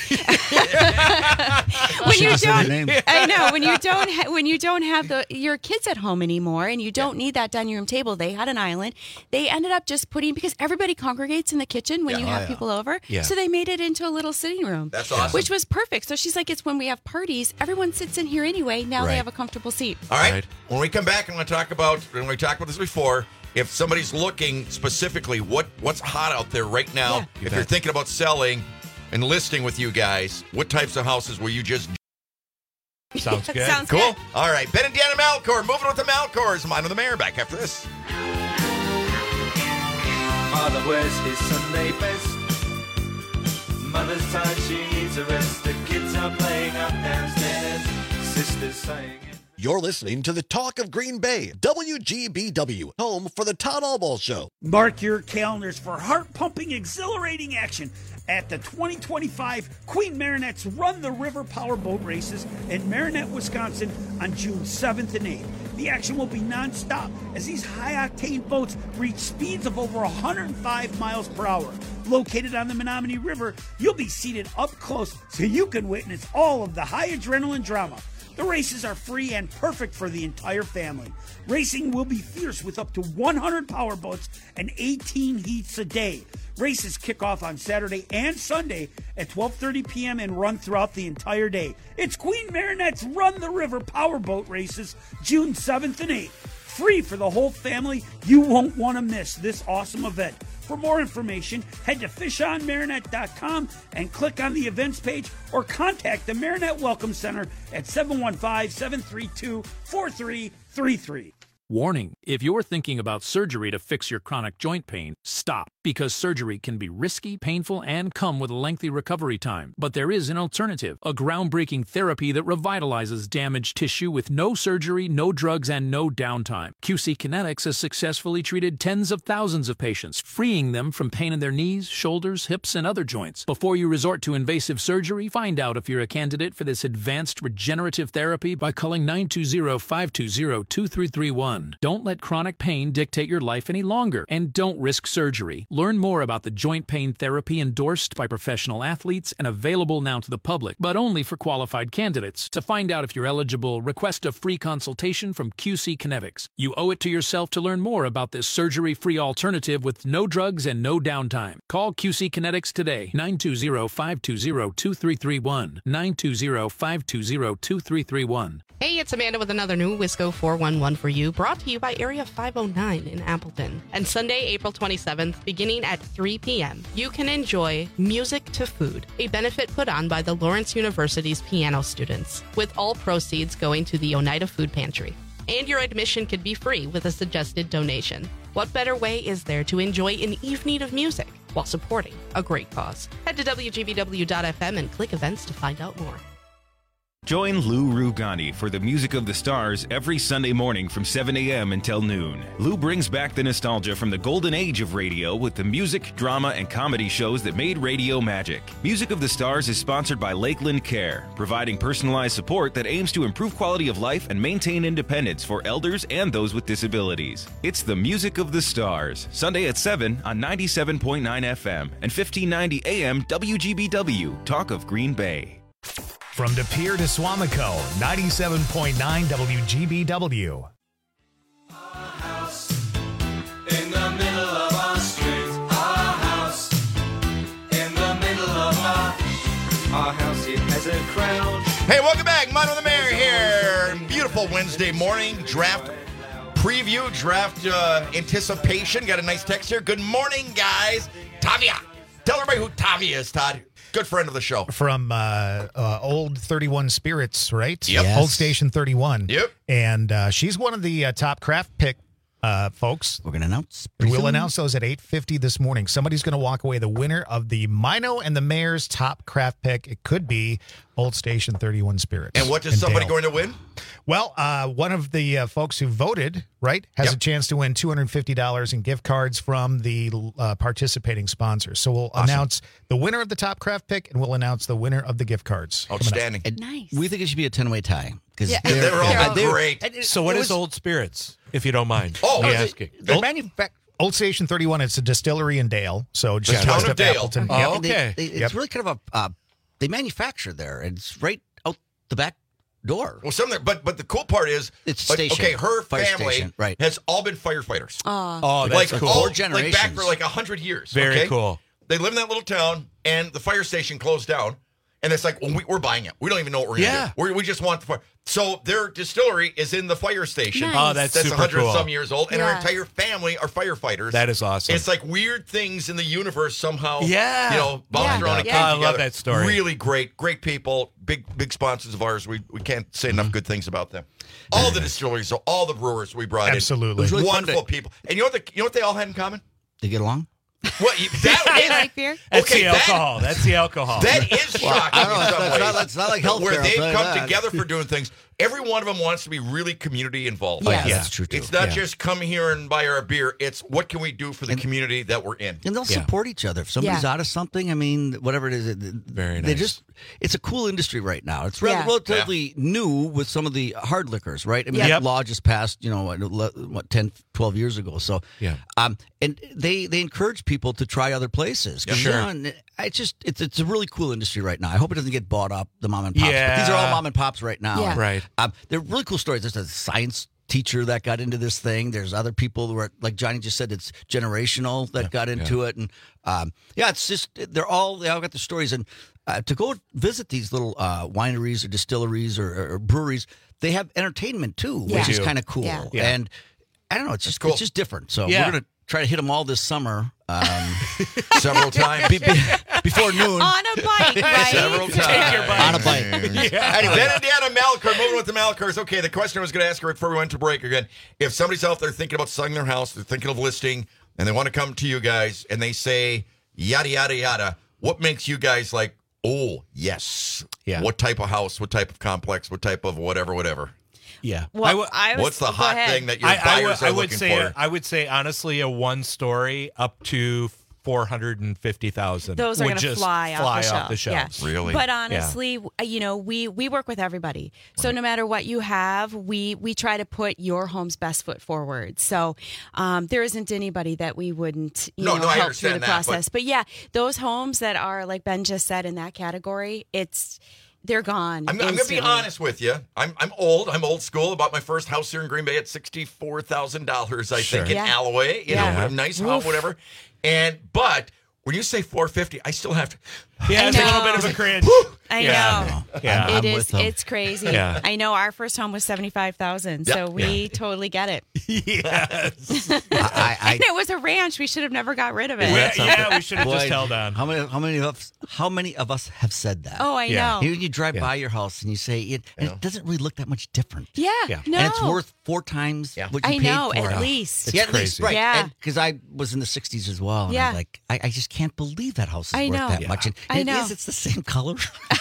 when you don't, I know when you don't, ha- when you don't have the your kids at home anymore, and you don't yeah. need that dining room table. They had an island. They ended up just putting because everybody congregates in the kitchen when Yeah. you have Oh, yeah. people over, Yeah. so they made it into a little sitting room. That's awesome. Which was perfect. So she's like, it's when we have parties, everyone sits in here anyway. Now Right. they have a comfortable seat. All right. When we come back, I'm going to talk about, when we talked about this before, if somebody's looking specifically, what what's hot out there right now, Yeah. You if you're bet. thinking about selling and listing with you guys, what types of houses will you just... Sounds good. Sounds cool. good. All right. Ben and Deanna Malcor, moving with the Malcors. Mine on the Mayor, back after this. Father wears his Sunday best. Mother's tired, she needs a rest. The kids are playing up downstairs. Sister's saying... You're listening to the Talk of Green Bay, W G B W, home for the Todd Allball Show. Mark your calendars for heart-pumping, exhilarating action at the twenty twenty-five Queen Marinette's Run the River Powerboat Races in Marinette, Wisconsin on June seventh and eighth. The action will be nonstop as these high-octane boats reach speeds of over one hundred five miles per hour. Located on the Menominee River, you'll be seated up close so you can witness all of the high adrenaline drama. The races are free and perfect for the entire family. Racing will be fierce with up to one hundred powerboats and eighteen heats a day. Races kick off on Saturday and Sunday at twelve thirty p.m. and run throughout the entire day. It's Queen Marinette's Run the River Powerboat Races, June seventh and eighth. Free for the whole family. You won't want to miss this awesome event. For more information, head to fish on marinette dot com and click on the events page or contact the Marinette Welcome Center at seven one five, seven three two, four three three three. Warning, if you're thinking about surgery to fix your chronic joint pain, stop, because surgery can be risky, painful, and come with a lengthy recovery time. But there is an alternative, a groundbreaking therapy that revitalizes damaged tissue with no surgery, no drugs, and no downtime. Q C Kinetics has successfully treated tens of thousands of patients, freeing them from pain in their knees, shoulders, hips, and other joints. Before you resort to invasive surgery, find out if you're a candidate for this advanced regenerative therapy by calling nine two zero, five two zero, two three three one. Don't let chronic pain dictate your life any longer, and don't risk surgery. Learn more about the joint pain therapy endorsed by professional athletes and available now to the public, but only for qualified candidates. To find out if you're eligible, request a free consultation from Q C Kinetics. You owe it to yourself to learn more about this surgery-free alternative with no drugs and no downtime. Call Q C Kinetics today, nine two zero, five two zero, two three three one, nine two zero, five two zero, two three three one. Hey, it's Amanda with another new Wisco four one one for you, brought to you by Area five oh nine in Appleton. And Sunday, April twenty-seventh, beginning at three p.m., you can enjoy Music to Food, a benefit put on by the Lawrence University's piano students, with all proceeds going to the Oneida Food Pantry. And your admission could be free with a suggested donation. What better way is there to enjoy an evening of music while supporting a great cause? Head to W G B W dot F M and click events to find out more. Join Lou Rugani for the Music of the Stars every Sunday morning from seven a.m. until noon. Lou brings back the nostalgia from the golden age of radio with the music, drama, and comedy shows that made radio magic. Music of the Stars is sponsored by Lakeland Care, providing personalized support that aims to improve quality of life and maintain independence for elders and those with disabilities. It's the Music of the Stars, Sunday at seven on ninety-seven point nine F M and fifteen ninety A M W G B W, Talk of Green Bay. From De Pere to Swamico, ninety-seven point nine W G B W. In the middle of our street, our house. In the middle of our, our house, it has a crown. Hey, welcome back. Mine on the Mayor here. Beautiful Wednesday morning. Draft preview, draft uh, anticipation. Got a nice text here. Good morning, guys. Tavia. Tell everybody who Tavia is, Todd. Good friend of the show. From uh, uh, Old thirty-one Spirits, right? Yep. Yes. Old Station thirty-one. Yep. And uh, she's one of the uh, top craft pick uh, folks. We're going to announce. We'll soon. announce those at eight fifty this morning. Somebody's going to walk away the winner of the Mino and the Mayor's top craft pick. It could be Old Station thirty-one Spirits. And what is in somebody Dale. going to win? Well, uh, one of the uh, folks who voted, right, has Yep. a chance to win two hundred fifty dollars in gift cards from the uh, participating sponsors. So we'll Awesome. announce the winner of the top craft pick, and we'll announce the winner of the gift cards. coming up. Outstanding. And Nice. We think it should be a ten-way tie. Because Yeah. They're all yeah, great. So what it is was- Old Spirits, if you don't mind? Oh, me is it- asking? They're manufac- Old Station thirty-one, it's a distillery in Dale. So The just town west of of Dale. Appleton. Oh, Yep. okay. They, they, Yep. It's really kind of a, uh, they manufacture there. And it's right out the back door. Well, some there, but but the cool part is It's but, station. okay. Her Fire family station, right. has all been firefighters. Oh, like that's cool. all, Four like back generations. for like a hundred years. Very okay? cool. They live in that little town, and the fire station closed down. And it's like, well, we, we're buying it. We don't even know what we're going to Yeah. do. We're, we just want the fire. So their distillery is in the fire station. Nice. Oh, that's that's super one hundred cool. some years old, and her Yeah. entire family are firefighters. That is awesome. It's like weird things in the universe somehow. Yeah. you know, bounced Yeah. around and Yeah. came Oh, I love together. that story. Really great, great people, big big sponsors of ours. We we can't say enough good things about them. All the distilleries, so all the brewers we brought Absolutely. in, It was really fun wonderful to- people. And you know what? The, you know what they all had in common? They get along. What you, that They is like beer? That's okay, the that- alcohol. That's the alcohol. That is shocking. Well, I don't know, in some that's ways. not- that's not like healthcare, Where I'll they've tell you come that. together for doing things. Every one of them wants to be really community involved. Oh, yeah, that's true, too. It's not Yeah. just come here and buy our beer. It's what can we do for the community that we're in. And they'll Yeah. support each other. If somebody's Yeah. out of something, I mean, whatever it is, it- Very they nice. just, it's a cool industry right now. It's rel- Yeah. relatively new with some of the hard liquors, right? I mean, Yep. that law just passed, you know, what, what, ten, twelve years ago. So, Yeah. um, and they, they encourage people to try other places. 'Cause, Sure. you know, and I just, it's, it's a really cool industry right now. I hope it doesn't get bought up, the mom and pops. But these are all Yeah. mom and pops right now. Yeah. Right. Um, they're really cool stories. There's a science teacher that got into this thing. There's other people who are, like Johnny just said, it's generational that got into it. And um, yeah, it's just, they're all, they all got their stories. And uh, to go visit these little uh, wineries or distilleries or, or breweries, they have entertainment too, Yeah. which is They do. kind of cool. Yeah. Yeah. And I don't know, it's just, cool. it's just different. So Yeah. we're going to try to hit them all this summer. Um, Several times. be- be- before noon. On a bike, right? Several times. Take your bike. On a bike. Yeah. Anyway, then Indiana Malcar, moving with the Malcars. Okay, the question I was going to ask her before we went to break again: if somebody's out there thinking about selling their house, they're thinking of listing, and they want to come to you guys, and they say yada yada yada, what makes you guys like? Oh yes, Yeah. What type of house? What type of complex? What type of whatever, whatever? Yeah. Well, I w- I was, What's the go hot ahead. thing that your I, I buyers would, are I would looking say for? I would say honestly a one story up to four hundred and fifty thousand. Those are would going to just fly, fly off the off the shelf. shelves. Yeah. Really? But honestly, w- you know, we we work with everybody. So no matter what you have, we we try to put your home's best foot forward. So um, there isn't anybody that we wouldn't you No, know no, I help through the understand that, but- process. But, yeah, those homes that are like Ben just said in that category, it's they're gone. I'm, I'm going to be instantly. honest with you. I'm I'm old. I'm old school. I bought my first house here in Green Bay at sixty-four thousand dollars, I Sure. think, in Yeah. Alloway. You Yeah. know, a nice home, whatever. And but when you say four fifty, I still have to. Yeah, I it's a little know. bit of a cringe. I Yeah. know. Yeah. It I'm is. with them. It's crazy. Yeah. I know. Our first home was seventy five thousand, Yeah. so we totally get it. Yes. I, I, And it was a ranch. We should have never got rid of it. Yeah, yeah, we should have Boy, just held on. How many? How many of us? How many of us have said that? Oh, I Yeah. know. When you drive Yeah. by your house and you say it, and it doesn't really look that much different. Yeah. Yeah. No. And it's worth four times Yeah. what you I paid know, for at it. least. Yeah, at least, crazy. right? Yeah. Because I was in the sixties as well. And Yeah. I'm like, I, I just can't believe that house is I worth know. that Yeah. much. And, I and know. It is. It's the same color.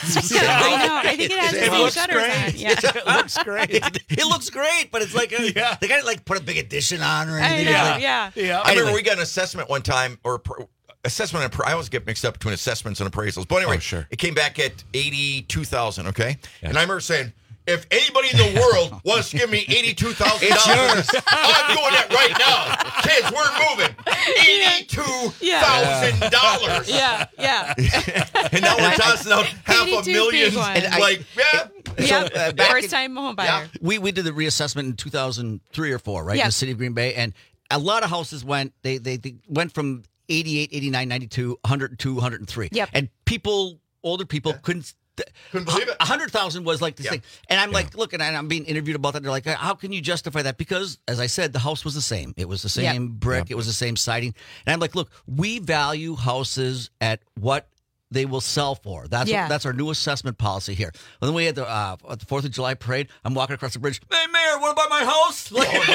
I know. I think it has the It same looks shutters great. on. Yeah. it looks great. It, it looks great, but it's like a, Yeah. they got to like put a big addition on or I anything. know. It's like- Yeah. Yeah. I remember Anyway. we got an assessment one time, or pr- assessment. And, appra- I always get mixed up between assessments and appraisals. But anyway, Oh, sure. it came back at eighty-two thousand. Okay, and I remember saying, if anybody in the world wants to give me eighty-two thousand dollars, I'm doing it right now. Kids, we're moving. Eighty-two thousand dollars. Yeah. Yeah. And now we're tossing out half a eighty-two million. big one. And like, yeah. Yeah. uh, back First in- time home buyer. Yeah. we we did the reassessment in two thousand three or four, right? Yeah. In the city of Green Bay, and a lot of houses went they they, they went from eighty-eight, eighty-nine, ninety-two, one hundred two, one hundred three. Yep. And people, older people, couldn't. Couldn't believe it. A hundred thousand was like this Yeah. thing, and I'm like, look, and I'm being interviewed about that. They're like, how can you justify that? Because, as I said, the house was the same. It was the same Yep. brick. It was the same siding. And I'm like, look, we value houses at what they will sell for. That's Yeah. what, that's our new assessment policy here. When we had the uh, at the Fourth of July parade, I'm walking across the bridge. Hey, Mayor, want to buy my house?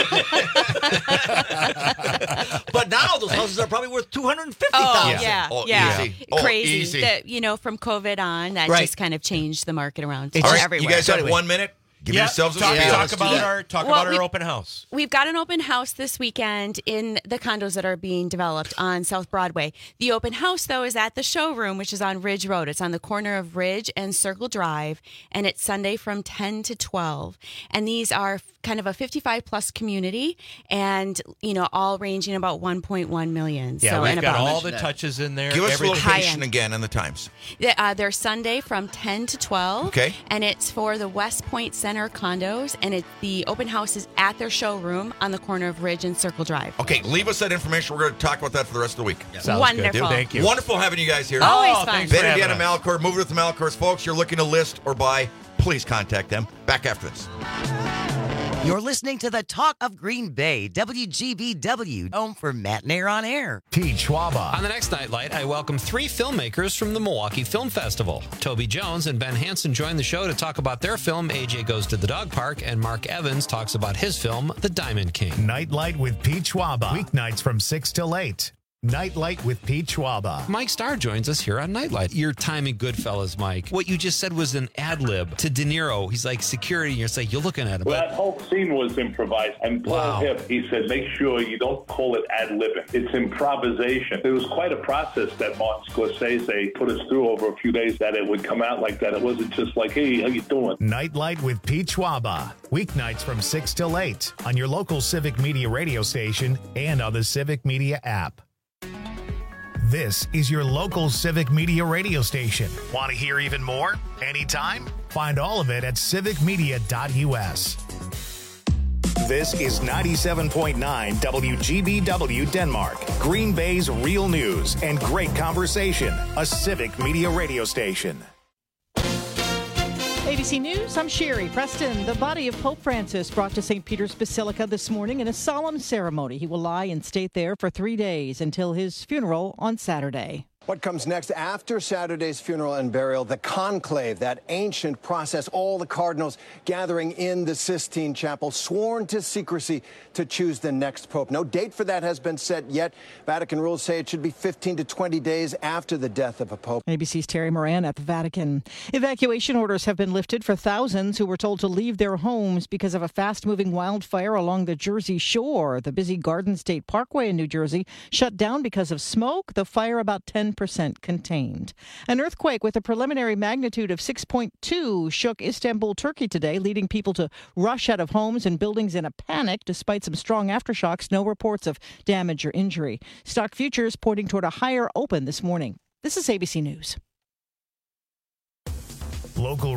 But now those houses are probably worth two hundred and fifty Oh, thousand. yeah. Oh, yeah. easy. Oh, Crazy. easy. That, you know, from COVID on, that Right. just kind of changed the market around It's All just- right, everywhere. you guys So have anyway. one minute. Give Yeah, yourselves a talk- spiel. talk Let's do about that. our talk Well, about we- our open house. We've got an open house this weekend in the condos that are being developed on South Broadway. The open house, though, is at the showroom, which is on Ridge Road. It's on the corner of Ridge and Circle Drive, and it's Sunday from ten to twelve. And these are kind of a fifty-five plus community, and you know, all ranging about one point one million. Yeah, so, we've and got above. all the touches in there. Give us the everything. location again and the times. They- Uh, they're Sunday from ten to twelve. Okay. And it's for the West Point Center condos, and it, the open house is at their showroom on the corner of Ridge and Circle Drive. Okay, leave us that information. We're going to talk about that for the rest of the week. Sounds Wonderful. good. Thank you. Wonderful having you guys here. Always Oh, fun. thanks Ben for and having Deanna us. Malcor, Move It with the Malcors. Folks, you're looking to list or buy, please contact them. Back after this. You're listening to the Talk of Green Bay, W G B W, home for Matt and Air on Air. Pete Schwaba. On the next Nightlight, I welcome three filmmakers from the Milwaukee Film Festival. Toby Jones and Ben Hansen join the show to talk about their film, A J Goes to the Dog Park, and Mark Evans talks about his film, The Diamond King. Nightlight with Pete Schwaba. Weeknights from six till eight. Nightlight with Pete Schwaba. Mike Starr joins us here on Nightlight. Your timing, Goodfellas, Mike. What you just said was an ad lib to De Niro. He's like security, and you're like, you're looking at him. Well, that whole scene was improvised. And Paul Wow. Hipp, he said, make sure you don't call it ad-libbing. It's improvisation. It was quite a process that Martin Scorsese put us through over a few days, that it would come out like that. It wasn't just like, hey, how you doing? Nightlight with Pete Schwaba. Weeknights from six till eight on your local Civic Media radio station and on the Civic Media app. This is your local Civic Media radio station. Want to hear even more? Anytime? Find all of it at civic media dot u s. This is ninety-seven point nine W G B W Denmark, Green Bay's real news and great conversation. A Civic Media radio station. A B C News, I'm Sherry Preston. The body of Pope Francis brought to Saint Peter's Basilica this morning in a solemn ceremony. He will lie in state there for three days until his funeral on Saturday. What comes next after Saturday's funeral and burial? The conclave, that ancient process, all the cardinals gathering in the Sistine Chapel, sworn to secrecy to choose the next pope. No date for that has been set yet. Vatican rules say it should be fifteen to twenty days after the death of a pope. A B C's Terry Moran at the Vatican. Evacuation orders have been lifted for thousands who were told to leave their homes because of a fast-moving wildfire along the Jersey Shore. The busy Garden State Parkway in New Jersey shut down because of smoke. The fire about ten percent contained. An earthquake with a preliminary magnitude of six point two shook Istanbul, Turkey today, leading people to rush out of homes and buildings in a panic. Despite some strong aftershocks, no reports of damage or injury. Stock futures pointing toward a higher open this morning. This is A B C News. Local